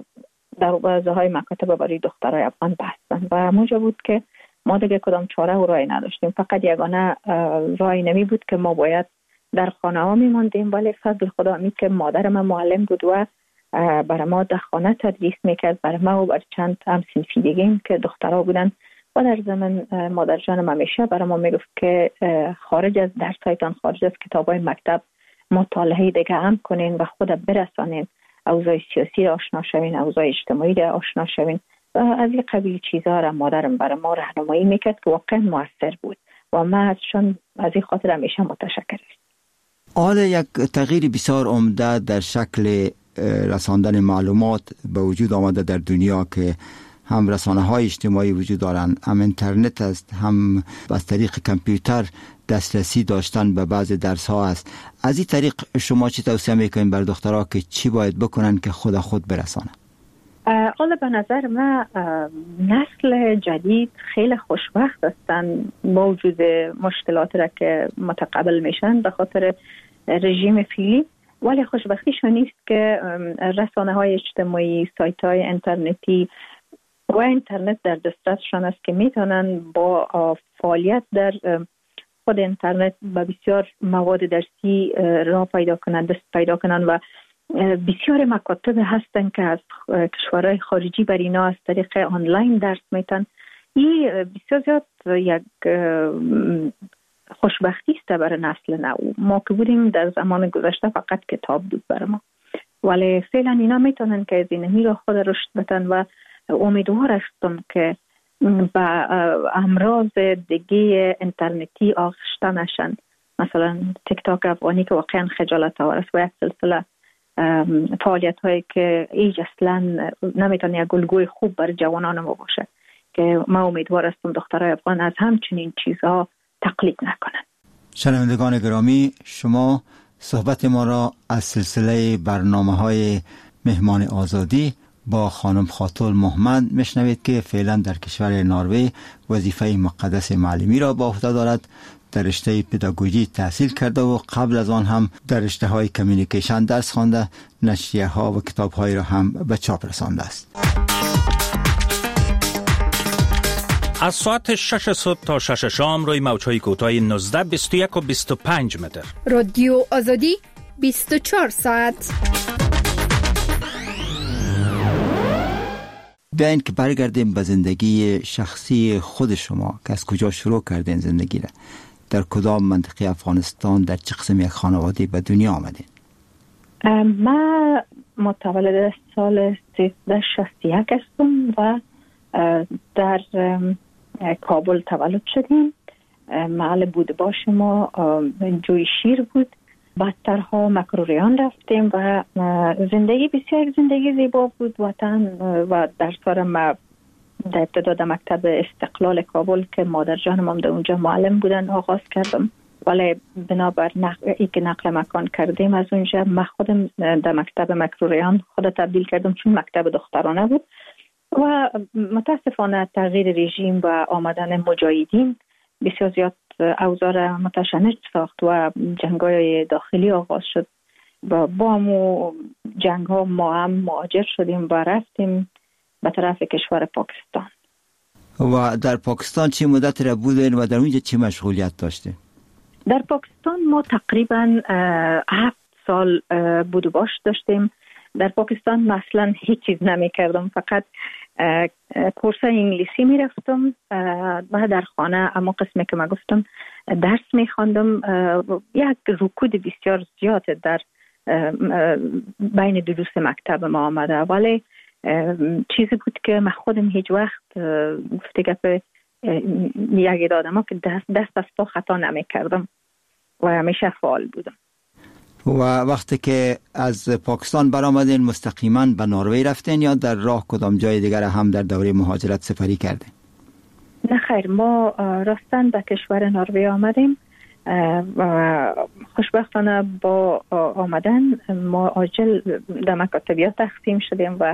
Speaker 8: دروازه های مکاتب برای دخترای افغان بستن و موجب بود که ما دیگه کدام چاره و راهی نداشتیم. فقط یگانه راهی نمی بود که ما باید در خانه ها میماندیم، ولی فضل خدا می که مادر من معلم بود و برای ما در خانه تدریس میکرد، برای ما و بر چند هم صنفی دیگه که دخترها بودن و در زمان مادر جانم همیشه برای ما میگفت که خارج از درس هایتان، خارج از کتاب های مکتب مطالعه دیگه هم کنین و خود برسانین، اوضاع سیاسی را آشنا شوین، اوضاع اجتماعی را آشنا شوین و از این قبیل چیزها را مادرم برای ما راهنمایی میکرد که واقعا موثر بود و ما ازشون از این خاطر همیشه متشکرم.
Speaker 7: حالا یک تغییر بسیار عمده در شکل رساندن معلومات به وجود آمده در دنیا که هم رسانه های اجتماعی وجود دارند، هم اینترنت است، هم از طریق کامپیوتر دسترسی داشتن به بعض درس ها است. از این طریق شما چی توصیه میکنین بر دخترها که چی باید بکنن که خود برسانن؟
Speaker 8: حالا به نظر من نسل جدید خیلی خوشبخت هستن با وجود مشکلات را که متقبل میشن به خاطر رژیم فعلی، ولی خوشبختیشون نیست که رسانه های اجتماعی، سایت های اینترنتی و اینترنت در دسترسشان است که میتونن با فعالیت در خود اینترنت با بسیار مواد درسی راه پیدا کنن، دست پیدا کنن و بسیار مکاتب هستن که از کشورهای خارجی بر اینا از طریق آنلاین درس میتن. این بسیار زیاد یک خوشبختی است برای نسل نو. ما که بودیم در زمان گذشته فقط کتاب بود برای ما، ولی فعلا اینا میتونن که از اینمی رو خود رشد بدن و امیدوار هستم که با امراض دیگه اینترنتی آغشته نشن، مثلا تیک تاک افغانی که واقعا خجالت آور است و یک سلسله فعالیت هایی که ایج اصلا نمیتونه یک الگوی خوب بر جوانان ما باشه که ما امیدوار هستم دخترای افغان از همچنین چیزها تقلید نکنن.
Speaker 7: شنوندگان گرامی، شما صحبت ما را از سلسله برنامه‌های مهمان آزادی با خانم خاتول محمد میشنوید که فعلا در کشور نروژ وظیفه مقدس معلمی را به عهده دارد. در رشته پداگوژی تحصیل کرده و قبل از آن هم در رشته های کمیونیکیشن درس خوانده، نشریه ها و کتاب های را هم به چاپ رسانده است.
Speaker 5: از ساعت 6 صبح تا 6 شام روی موج‌های کوتاه 19، 21 و 25 متر.
Speaker 9: رادیو آزادی 24 ساعت.
Speaker 7: بیاین که برگردیم به زندگی شخصی خود شما که از کجا شروع کردین زندگی را؟ در کدام منطقه افغانستان، در چه قسم یک خانواده به دنیا آمدین؟
Speaker 8: من متولد سال 1361 هستم و در کابل تولد شدیم. محل بود باش ما جوی شیر بود. بعدترها مکروریان رفتیم و زندگی بسیار زندگی زیبا بود. وطن و در سارم در ابتدا مکتب استقلال کابل که مادر جانم هم در اونجا معلم بودن آغاز کردم، ولی بنابر ای که نقل مکان کردیم از اونجا من خودم در مکتب مکروریان خود تبدیل کردم چون مکتب دخترانه بود و متاسفانه تغییر رژیم و آمدن مجاهدین بسیار زیاد اوضاع متشنج ساخت و جنگ‌های داخلی آغاز شد. با همون جنگ‌ها ما هم مهاجر شدیم و رفتیم به طرف کشور پاکستان.
Speaker 7: و در پاکستان چه مدت را بودین و در اونجا چه مشغولیت داشتین؟
Speaker 8: در پاکستان ما تقریبا 7 سال بود و باش داشتیم. در پاکستان مثلا هیچ چیز نمی کردم، فقط کورس انگلیسی می رفتم و در خانه اما قسمی که من گفتم درس می خواندم. یک رکود بسیار زیاد در بین دروس مکتب ما آمده، ولی چیزی بود که من خودم هیچ وقت گفته گفت یک آدم که دست از پا خطا نمی کردم و همیشه فعال بودم.
Speaker 7: و وقتی که از پاکستان برآمدین مستقیما به نروژ رفتین یا در راه کدام جای دیگر هم در دوره مهاجرت سفری کردین؟
Speaker 8: نه خیر، ما راستن به کشور نروژ آمدیم و خوشبختانه با آمدن ما عاجل در مکاتبیات تقسیم شدیم و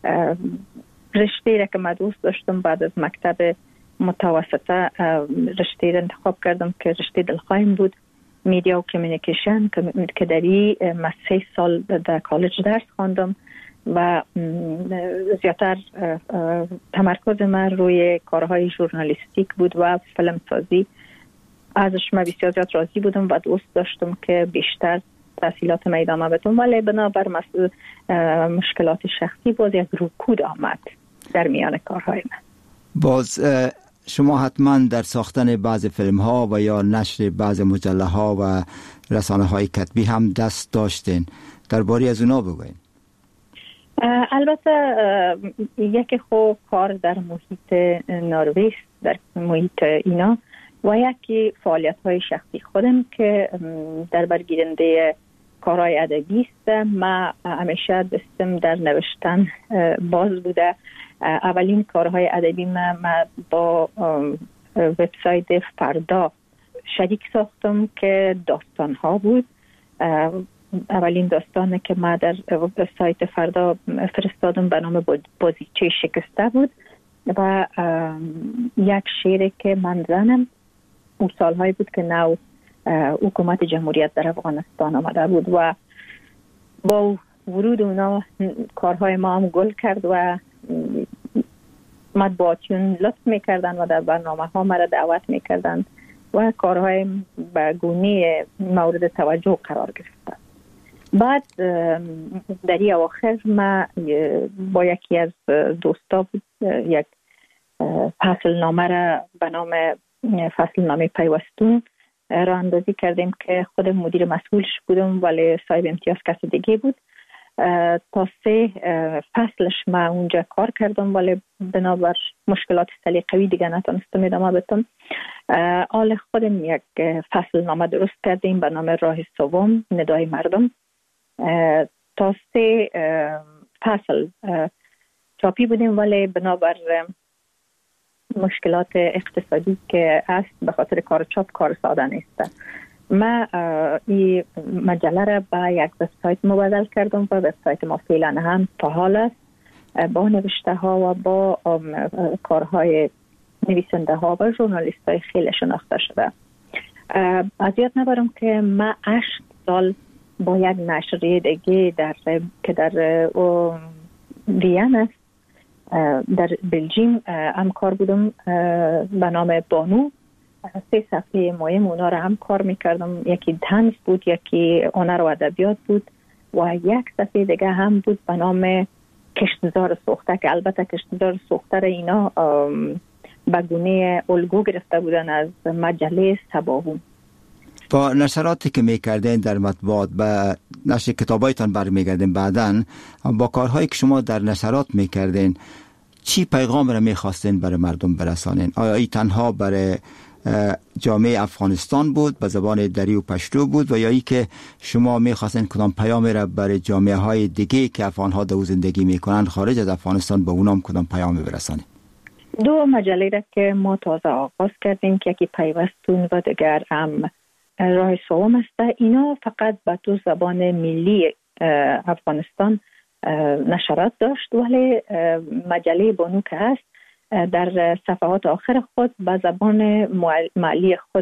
Speaker 8: رشته را که من دوست داشتم بعد از مکتب متوسطه رشته را انتخاب کردم که رشته دلخواهیم بود، میدیا و کمیونیکیشن، که دری من 3 سال در کالج درس خواندم و زیادتر تمرکز من روی کارهای ژورنالیستیک بود و فیلم سازی. ازش من بسیار زیاد راضی بودم و دوست داشتم که بیشتر تحصیلات من ادامه بدم، ولی بنابر مشکلات شخصی باز یک رکود آمد در میان کارهای من.
Speaker 7: باز شما حتما در ساختن بعض فیلم ها و یا نشر بعض مجله ها و رسانه های کتبی هم دست داشتین، درباره از اونا بگوین.
Speaker 8: البته یکی خوب کار در محیط نروژ، در محیط اینا، و یکی فعالیت های شخصی خودم که در برگیرنده کارهای ادبی است. من همیشه دستم در نوشتن باز بوده. اولین کارهای ادبی من با وبسایت فردا شریک ساختم که داستان ها بود. اولین داستانی که من در وبسایت فردا فرستادم به نام بازیچه شکسته بود و یک شعری که من زنم اون سالهایی بود که نو حکومت جمهوریت در افغانستان آمده بود و با ورود اونا کارهای ما هم گل کرد و مطبوعاتیون لطف میکردن و در برنامه ها مرا دعوت میکردن و کارهای به گونه مورد توجه قرار گرفتن. بعد در این اواخر من با یکی از دوستا بود یک فصل نامه را به نام فصل نامه پیوستون راه اندازی کردیم که خود مدیر مسئولش بودم ولی صاحب امتیاز کس دیگه بود. تا 3 فصلش من اونجا کار کردم ولی بنابر مشکلات سلیقه‌ای دیگه نتونستم ادامه بدم. حال خودم یک فصل نامه درست کردیم به نام راه سوم ندای مردم. تا 3 فصل چاپی بودیم ولی بنابر مشکلات اقتصادی که است به خاطر کار چاپ کار ساده نیست. من این مجله را به یک وبسایت مبادل کردم و وبسایت ما فعلا هم فعال است. با نوشته ها و با کارهای نویسنده ها و ژورنالیست های خیلی شناخته شده. از یاد نبرم که من 8 سال با یک نشریه دیگه که در وین است در بلژیم هم کار بودم به نام بانو. 3 صفحه مهم اونا رو هم کار میکردم، یکی طنز بود، یکی هنر و ادبیات بود و یک صفحه دیگه هم بود به نام کشتزار سوخته که البته کشتزار سوخته را اینا به گونه الگو گرفته بودن از مجله سباهون.
Speaker 7: با نشراتی که میکردین در مطبوعات به نشر کتابایتان برمیگردین، بعدن با کارهایی که شما در نشرات میکردین چی پیغام را میخواستین برای مردم برسانین؟ آیا ای تنها برای جامعه افغانستان بود به زبان دری و پشتو بود و یا ای که شما میخواستین کدام پیام را برای جامعه های دیگه که افغانها در زندگی میکنن خارج از افغانستان به اونام کدام پیام برسانین؟
Speaker 8: 2 مجله را که ما تازه آغاز کردیم که یکی پیوستون و دیگر هم راه سوم است. اینا فقط به 2 زبان ملی افغانستان نشرات داشت، ولی مجله بانو که هست در صفحات آخر خود به زبان محلی خود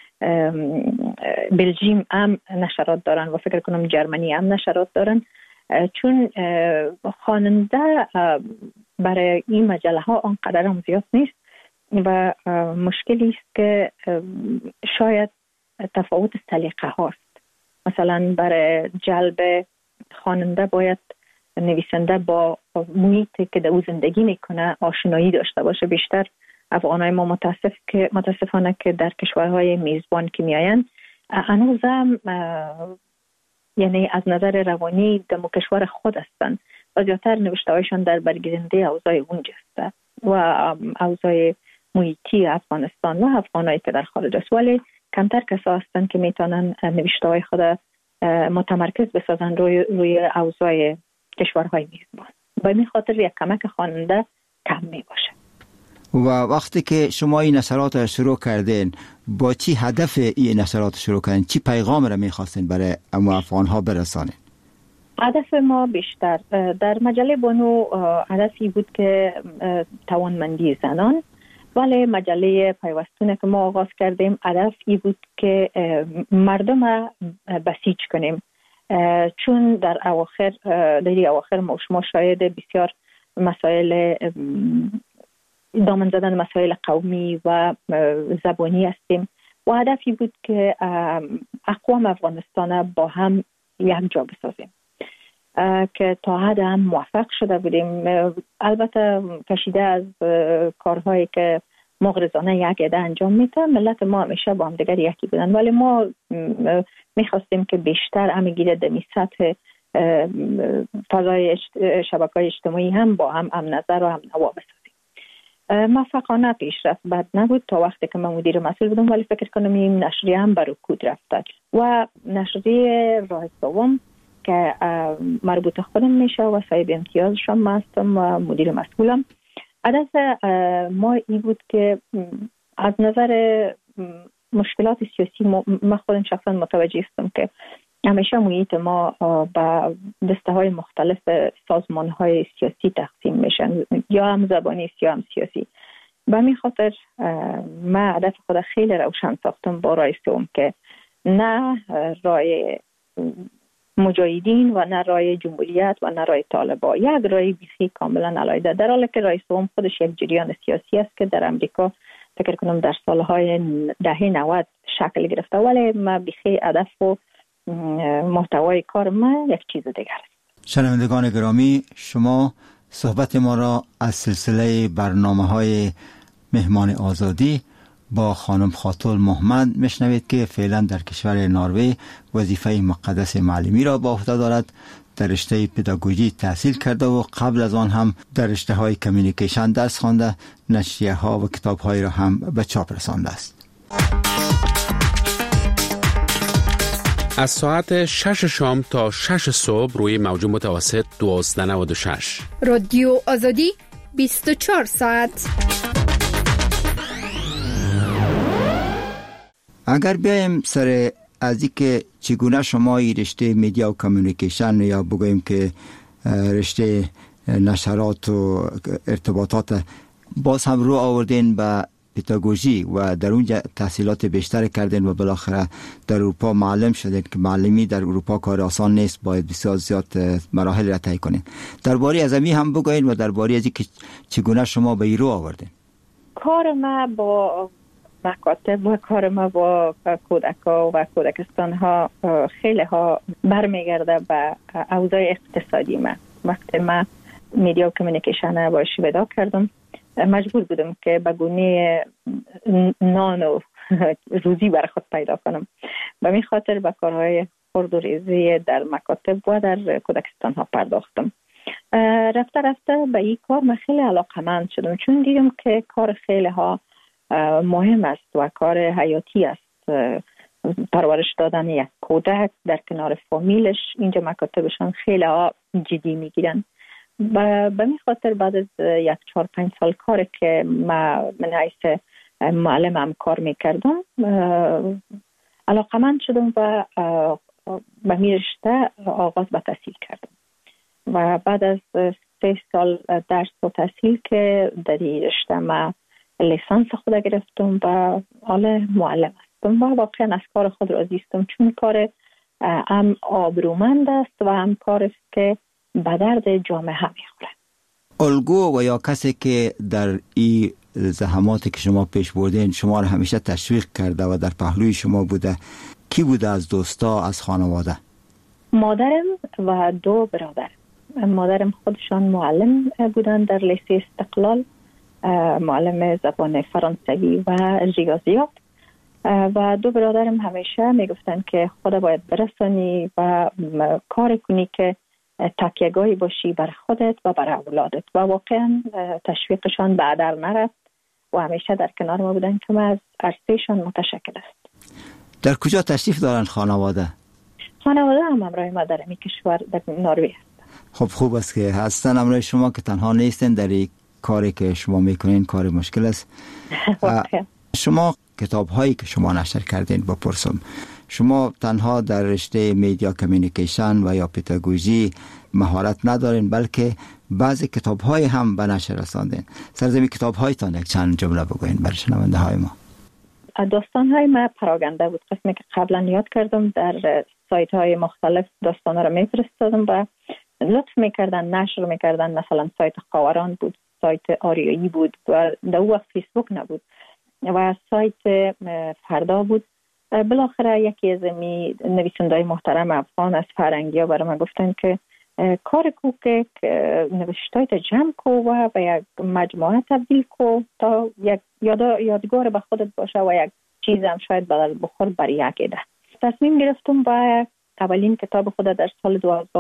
Speaker 8: بلژیم هم نشرات دارن و فکر کنم جرمنی هم نشرات دارن، چون خواننده برای این مجله ها آنقدر هم زیاد نیست و مشکلی است که شاید تفاوت سلیقه هاست. مثلا برای جلب خواننده باید نویسنده با محیطی که در او زندگی میکنه آشنایی داشته باشه. بیشتر افغانای ما متاسفانه که در کشورهای میزبان که میاین هنوزم یعنی از نظر روانی در کشور خود هستن و زیادتر نوشته‌هایشان در برگیرنده اوضاع اونجا است و اوضاع محیطی افغانستان و افغانایی که در خارج است، ولی کمتر کسا هستن که میتونن نوشته‌های خود متمرکز بسازن روی اوضاع کشورهای میزبان. به این خاطر یک کمک خواننده کم می باشه.
Speaker 7: و وقتی که شما این نشرات را شروع کردین با چی هدف این نشرات شروع کردین؟ چی پیغام را میخواستین برای افغانها برسانین؟
Speaker 8: هدف ما بیشتر در مجله بانو هدفی بود که توانمندی زنان، ولی مجله پیوستونه که ما آغاز کردیم هدف ای بود که مردم را بسیج کنیم، چون در اواخر ما شما شاید بسیار مسائل دامن زدن مسائل قومی و زبانی هستیم و هدفی بود که اقوام افغانستان با هم یک جا بسازیم که تا حد هم موفق شده بودیم. البته کشیده از کارهایی که مغرضانه یک عده انجام میده، ملت ما همیشه با هم دیگر یکی بودن، ولی ما میخواستیم که بیشتر همگی در سطح فضای شبکه‌های اجتماعی هم با هم نظر و هم نوا بسازیم. موفقانه پیش رفت، بد نبود تا وقتی که من مدیر مسئول بودم، ولی فکر کنم این نشریه هم بر رکود رفت و نشریه راه سوم که مربوط خودم میشه و صاحب امتیازشم هستم و مدیر مسئولم. هدف ما این بود که از نظر مشکلات سیاسی ما خودم شخصا متوجه هستم که همیشه محیط ما با دسته‌های مختلف سازمان‌های سیاسی تقسیم میشن، یا هم زبانی یا هم سیاسی. به همین خاطر من هدف خود خیلی روشن ساختم با راه سوم که نه راه مجاهدین و نه راه جمهوریت و نه راه طالبان، یک راه بیخی کاملا علیحده، در حالی که راه سوم خودش یک جریان سیاسی است که در امریکا فکر کنم در سالهای دهه 90 شکل گرفته، ولی ما بیخی هدف و محتوای کار ما یک چیز دیگر است.
Speaker 7: شنوندگان گرامی، شما صحبت ما را از سلسله برنامه‌های مهمان آزادی با خانم خاتول محمد میشنوید که فعلا در کشور نروژ وظیفه مقدس معلمی را به عهده دارد. در رشته پداگوژی تحصیل کرده و قبل از آن هم در رشته های کمیونیکیشن درس خوانده، نشریه ها و کتاب های را هم به چاپ رسانده است.
Speaker 6: از ساعت 6 شام تا 6 صبح روی موج متوسط 1296
Speaker 9: رادیو آزادی 24 ساعت.
Speaker 7: اگر بیایم سر از اینکه چگونه شما این رشته میدیا و کمیونیکیشن یا بگوییم که رشته نشرات و ارتباطات، باز هم رو آوردین به پداگوژی و در اونجا تحصیلات بیشتر کردین و بالاخره در اروپا معلم شدین که معلمی در اروپا کار آسان نیست، باید بسیار زیاد مراحل را طی کنین. درباره از امی هم بگوین و درباره از اینکه چگونه شما به رو آوردین.
Speaker 8: کار ما با مکاتب و کار ما با کودک‌ها و کودکستان‌ها خیلی ها برمیگرده به اوضاع اقتصادی ما. وقتی ما میدیا و کمیونیکیشن با شیودا کردم، مجبور بودم که به گونه نان و روزی برای خود پیدا کنم. به می خاطر به کارهای خرد و ریزی در مکاتب و در کودکستان ها پرداختم. رفته رفته به این کار من خیلی علاقمند شدم، چون دیدم که کار خیلی ها مهم است و کار حیاتی است. پرورش دادن یک کودک در کنار فامیلش، اینجا مکاتبشان خیلی ها جدی میگیرن. به می خاطر بعد از 1-4-5 سال کار که من حیث معلمم کار میکردم، علاقمند شدم و به می رشته آغاز به تحصیل کردم و بعد از 3 سال درس و تحصیل که در این رشته من لیسانس خود گرفتم و حالا معلم هستم و واقعا از کار خود راضی هستم، چون کار هم آبرومند است و هم کار است که به درد جامعه میخوره.
Speaker 7: الگو و یا کسی که در این زحماتی که شما پیش بردین شما را همیشه تشویق کرده و در پهلوی شما بوده، کی بوده از دوستا، از خانواده؟
Speaker 8: مادرم و 2 برادر. مادرم خودشان معلم بودن در لیسه استقلال، معلم زبان فرانسوی و ریاضیات، و 2 برادرم همیشه میگفتن که خدا باید برسانی و کار کنی که تکیه‌گاهی باشی بر خودت و بر اولادت، و واقعا تشویقشان به هدر نرفت و همیشه در کنار ما بودن که ما از عرصهشان متشکر است.
Speaker 7: در کجا تشریف دارن خانواده؟
Speaker 8: خانواده هم همراه ما در این کشور در نروژ هستن.
Speaker 7: خب خوب است که هستن همراه شما، که تنها نیستن در این کاری که شما میکنین. کار مشکل است. شما کتاب هایی که شما نشر کردین بپرسم، شما تنها در رشته میدیا کمیونیکیشن و یا پداگوژی مهارت ندارین، بلکه بعضی کتاب های هم به نشر رساندین. سرزمین کتاب هایتان یک چند جمله بگوین برای شنونده های ما.
Speaker 8: داستان های ما پراگنده بود، قسمی که قبلا یاد کردم در سایت های مختلف داستان ها رو میفرستادم و لطف میکردن نشر میکردن. مثلا سایت خاوران بود، سایت آریایی بود و در وقت فیسبوک نبود، و سایت فردا بود. بالاخره یکی از نویسنده‌های محترم افغان از فرنگیا برای من گفتن که کار کو که نوشتایت جمع کو و به یک مجموعه تبدیل کو تا یک یادگار به خودت باشه و یک چیز هم شاید بدل بخور برای یک ایده. تصمیم گرفتم با اولین کتاب خود در سال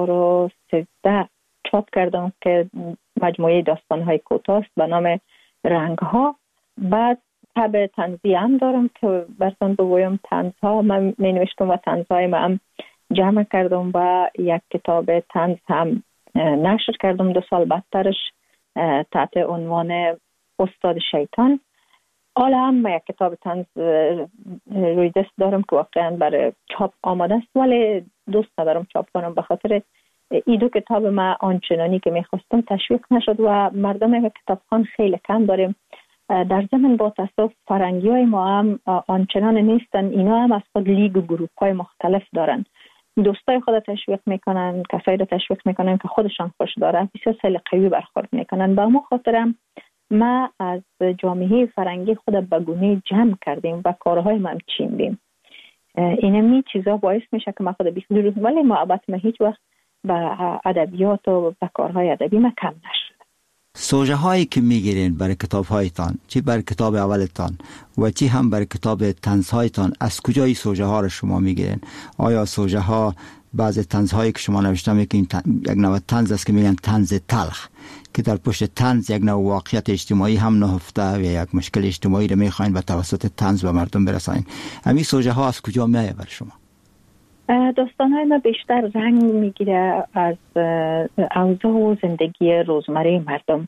Speaker 8: 2013 چاپ کردم که مجموعه داستان‌های کوتاه است به نام رنگ‌ها. بعد طبع طنزی هم دارم که برسان بگویم طنزها من می نوشتم و طنزهای من هم جمع کردم و یک کتاب طنز هم نشر کردم 2 سال بعدترش تحت عنوان استاد شیطان. حالا هم من یک کتاب طنز روی دست دارم که واقعا برای چاپ آماده است، ولی دوست ندارم چاپ کنم به خاطر این 2 کتاب من آنچنانی که میخواستم تشویق نشد و مردم کتابخوان خیلی کم داریم. در ضمن با تاسف فرنگی های ما هم آنچنان نیستن، اینا هم از خود لیگ و گروپ های مختلف دارن. دوستای خود تشویق میکنن، کسایی رو تشویق میکنن که خودشان خوش داره، بسیار خیلی قوی برخورد میکنن. با ما خاطرم ما از جامعه فرنگی خود به گونه جمع کردیم و کارهای ما هم چیندیم. اینمی چیزا باعث میشه که ما خود بیخودی ولی محبت ما هیچ وقت به ادبیات و به کارهای ادبی ما کم نشد.
Speaker 7: سوژه هایی که میگیرین برای کتاب هایتان، چی برای کتاب اولتان و چی هم برای کتاب طنز هایتان، از کجای سوژه ها رو شما میگیرین؟ آیا سوژه ها بعضی طنز هایی که شما نوشته میکنین یک نوع طنز است که میگن طنز تلخ، که در پشت طنز یک نوع واقعیت اجتماعی هم نهفته و یک مشکل اجتماعی رو میخواین به توسط طنز به مردم برسانین. همین سوژه ها از کجا میاد برای شما؟
Speaker 8: داستان‌های ما بیشتر رنگ میگیره از اوضاع و زندگی روزمره مردم.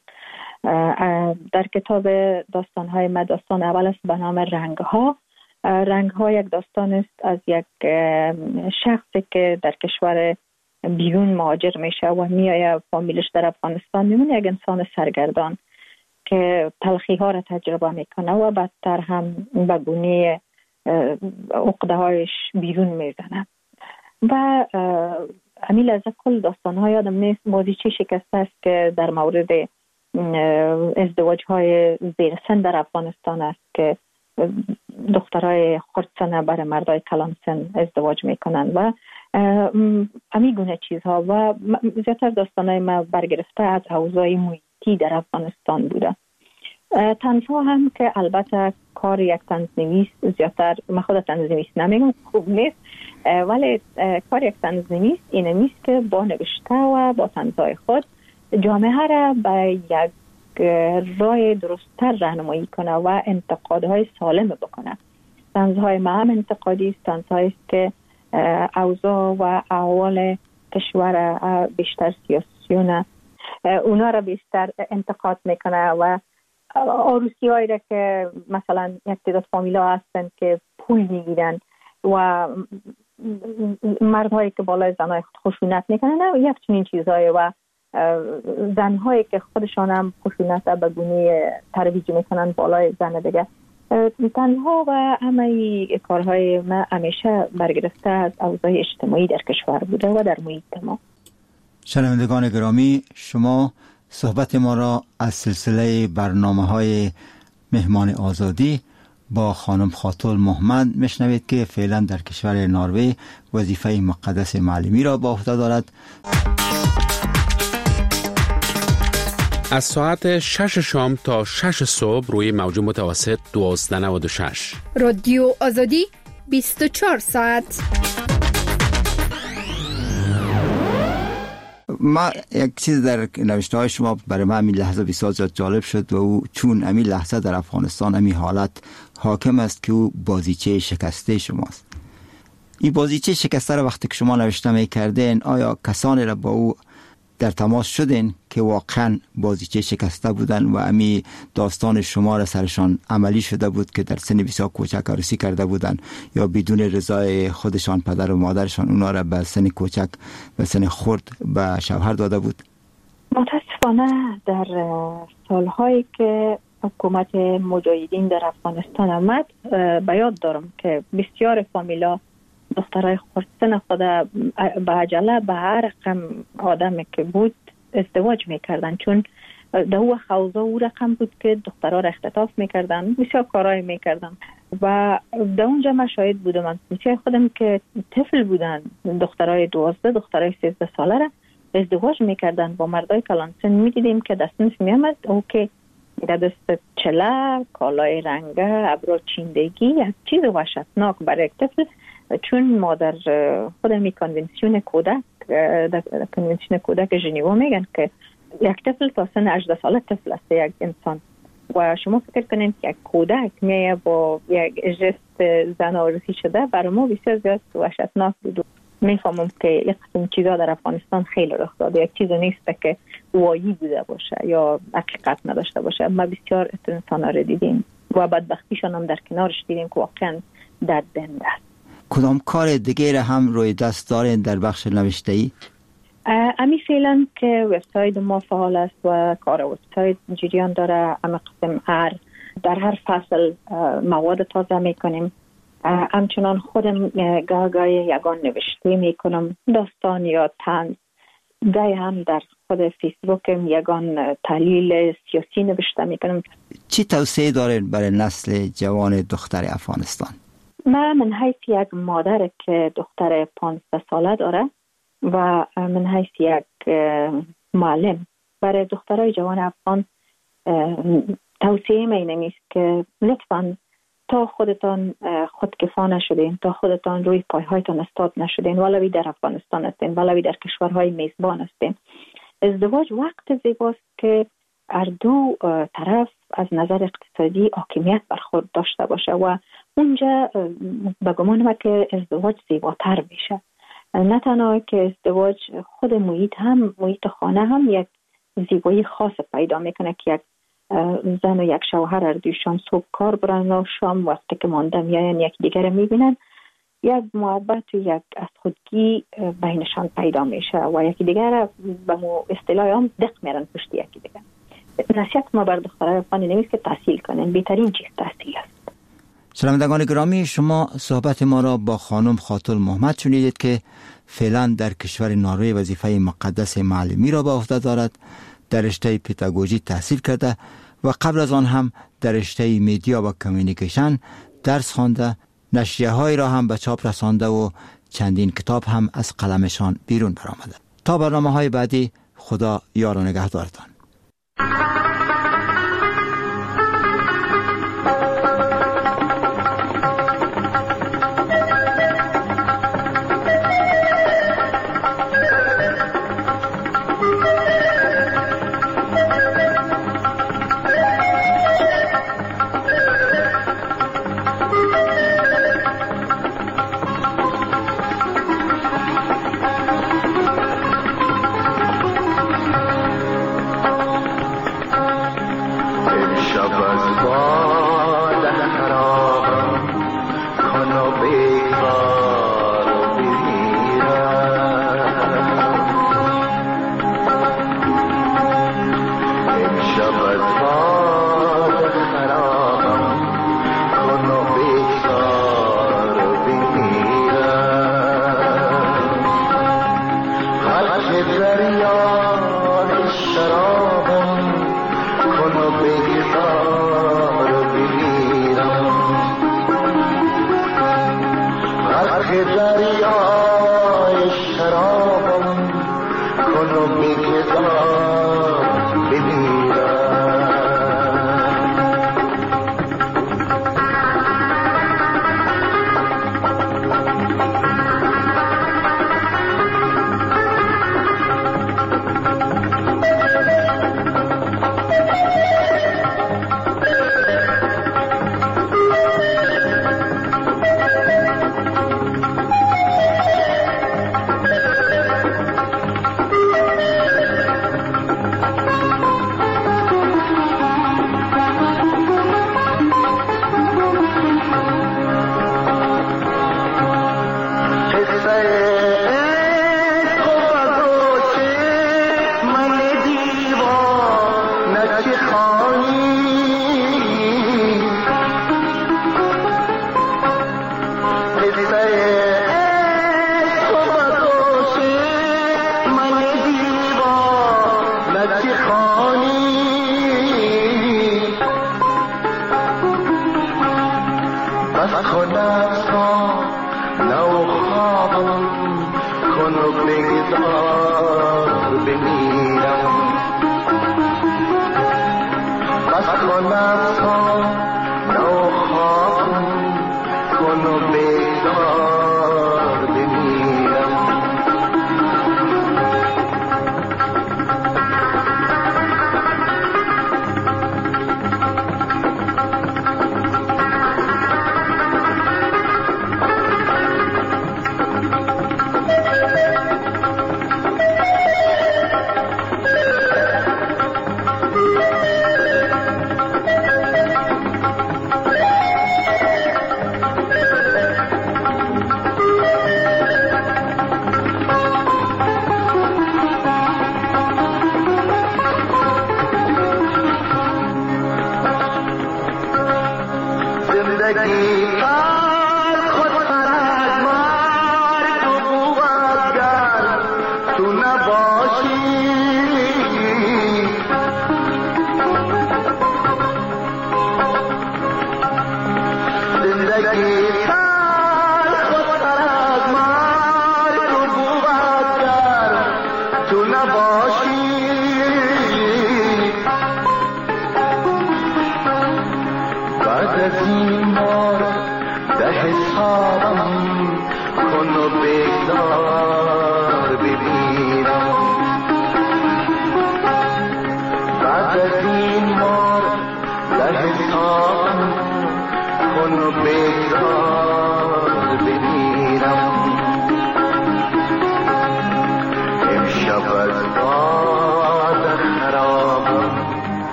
Speaker 8: در کتاب داستان‌های ما داستان اول است به نام رنگ‌ها. رنگ‌ها یک داستان است از یک شخصی که در کشور بیرون مهاجر میشه و میایه فامیلش در افغانستان میمونه، یک انسان سرگردان که تلخی ها را تجربه میکنه و بدتر هم به گونه عقده هایش بیرون میزنه. و امیل از کل داستان ها یادم نیست بازیچه شکسته است که در مورد ازدواج های زیر سن در افغانستان است که دخترای خردسنه برای مردای کلان سن ازدواج میکنن و امی گونه چیزها و زیادتر داستانای ما برگرفته از اوضاع محیطی در افغانستان بوده. طنزها هم که البته کار یک طنزنویس زیادتر، من خود طنزنویس نمیگم خوب نیست، ولی کار یک طنزنویس اینه نیست که با نوشته و با طنزهای خود جامعه را به یک راه درست‌تر راهنمایی کنه و انتقادهای سالم بکنه. طنزهای ما هم انتقادی است، طنزهایی است که اوضاع و احوال کشور بیشتر سیاسیونه اونا را بیشتر انتقاد میکنه و عروسی هایی را که مثلا یک تعداد فامیلا هستند که پول میگیرن و مردهایی که بالای زنهای خشونت میکنن یک چنین چیزهایی و زنهایی که خودشان هم خشونت به گونه ترویج میکنن بالای زن دیگه. تنها و همه کارهای ما همیشه برگرفته از اوضاع اجتماعی در کشور بوده و در محیط ما.
Speaker 7: شنوندگان گرامی، شما صحبت ما را از سلسله برنامه‌های مهمان آزادی با خانم خاتول محمد میشنوید که فعلا در کشور نروژ وظیفه مقدس معلمی را به عهده دارد.
Speaker 6: از ساعت 6 شام تا 6 صبح روی موج متوسط 1296
Speaker 9: رادیو آزادی 24 ساعت.
Speaker 7: ما یک چیز در نوشته های شما برای من همین لحظه بسیار زیاد جالب شد و او چون همین لحظه در افغانستان همین حالت حاکم است که او بازیچه شکسته شماست. این بازیچه شکسته را وقتی که شما نوشته میکردین آیا کسانی را با او در تماس شدین که واقعا بازیچه شکسته بودن و امی داستان شما را سرشان عملی شده بود که در سن بسیار کوچک عروسی کرده بودن یا بدون رضای خودشان پدر و مادرشان اونا را به سن کوچک و سن خرد به شوهر داده بود؟
Speaker 8: متاسفانه در سالهایی که حکومت مجاهدین در افغانستان آمد به یاد دارم که بسیار فامیلا دخترای خردسن خود به عجله به هر رقم آدمی که بود ازدواج میکردن، چون در او خوضا او رقم بود که دخترها را اختطاف میکردن، بسیار کارهای میکردن و در اونجا من شاهد بودم. بسیار خودم که طفل بودن، دخترای 12 دخترای 13 ساله را ازدواج میکردن با مردای کلانسن. میدیدیم که دستنش میامد او که در دست چله، کالای رنگه، ابرو چیندگی، یک چیز وحشتناک برای یک طفل، چون ما در خودمی کنونسیون کودک ژنوا میگن که یک طفل تا سن 18 ساله طفل است یک انسان و شما فکر کنید که یک کودک میایه با یک جست زن عروسی شده، برای ما بسیار زیاد وحشتناک بود. میفهمم که یک قسم چیزا در افغانستان خیلی رخ داده، یک چیز نیست که وایی بوده باشه یا حقیقت نداشته باشه. ما بسیار انسانا رو دیدیم و بدبختیشان هم در کنارش دیدیم که واقعا دردنده است.
Speaker 7: کدام کار دیگه هم روی دست دارین در بخش نوشته‌ای؟
Speaker 8: امی فعلا که وبسایت ما فعال است و کار وبسایت جریان داره. اما قسم در هر فصل مواد تازه میکنیم. همچنان خودم گاهی یگان نوشته میکنم، داستان یا طنز. گاهی هم در خود فیسبوکم یگان تحلیل سیاسی نوشته میکنم.
Speaker 7: چی توصیه دارین برای نسل جوان دختر افغانستان؟
Speaker 8: من حیث یک مادر که دختر 15 ساله داره و من حیث یک معلم برای دخترای جوان افغان توصیه اینه است که لطفاً تا خودتان خودکفا نشدین، تا خودتان روی پایهایتان استاد نشدین، ولوی در افغانستان هستین ولوی در کشورهای میزبان هستین، ازدواج وقت زیباست که هر دو طرف از نظر اقتصادی حاکمیت بر خود داشته باشه و اونجا به گمان ما که ازدواج زیباتر میشه. نه تنها که ازدواج، خود محیط خانه هم یک زیبایی خاص پیدا میکنه که یک زن و یک شوهر هر دویشان صبح کار برن و شام وقتی که مانده میاین یک دیگر میبینن، یک محبت و یک از خودگی بینشان پیدا میشه و یکی دیگر به اصطلاح هم دق میرن پشت یکی دیگر. نصیحت ما بر دخترای افغانی نمیست که تحصیل کنن، بهترین چیز تحصیل است.
Speaker 7: شنوندگان گرامی، شما صحبت ما را با خانم خاتل محمد شنیدید که فعلا در کشور نروژ وظیفه مقدس معلمی را به عهده دارد. در رشته پداگوژی تحصیل کرده و قبل از آن هم در رشته میدیا و کمیونیکیشن درس خوانده، نشریه‌های را هم به چاپ رسانده و چندین کتاب هم از قلمشان بیرون برآمده. تا برنامه‌های بعدی، خدا یار و نگهدارتان.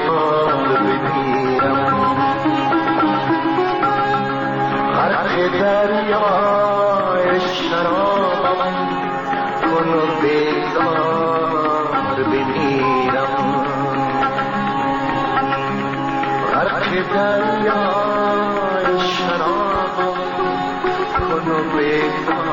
Speaker 10: بمیرم غرق دریای شرابم کن و بیزار بمیرم غرق دریای شرابم کن و بیزار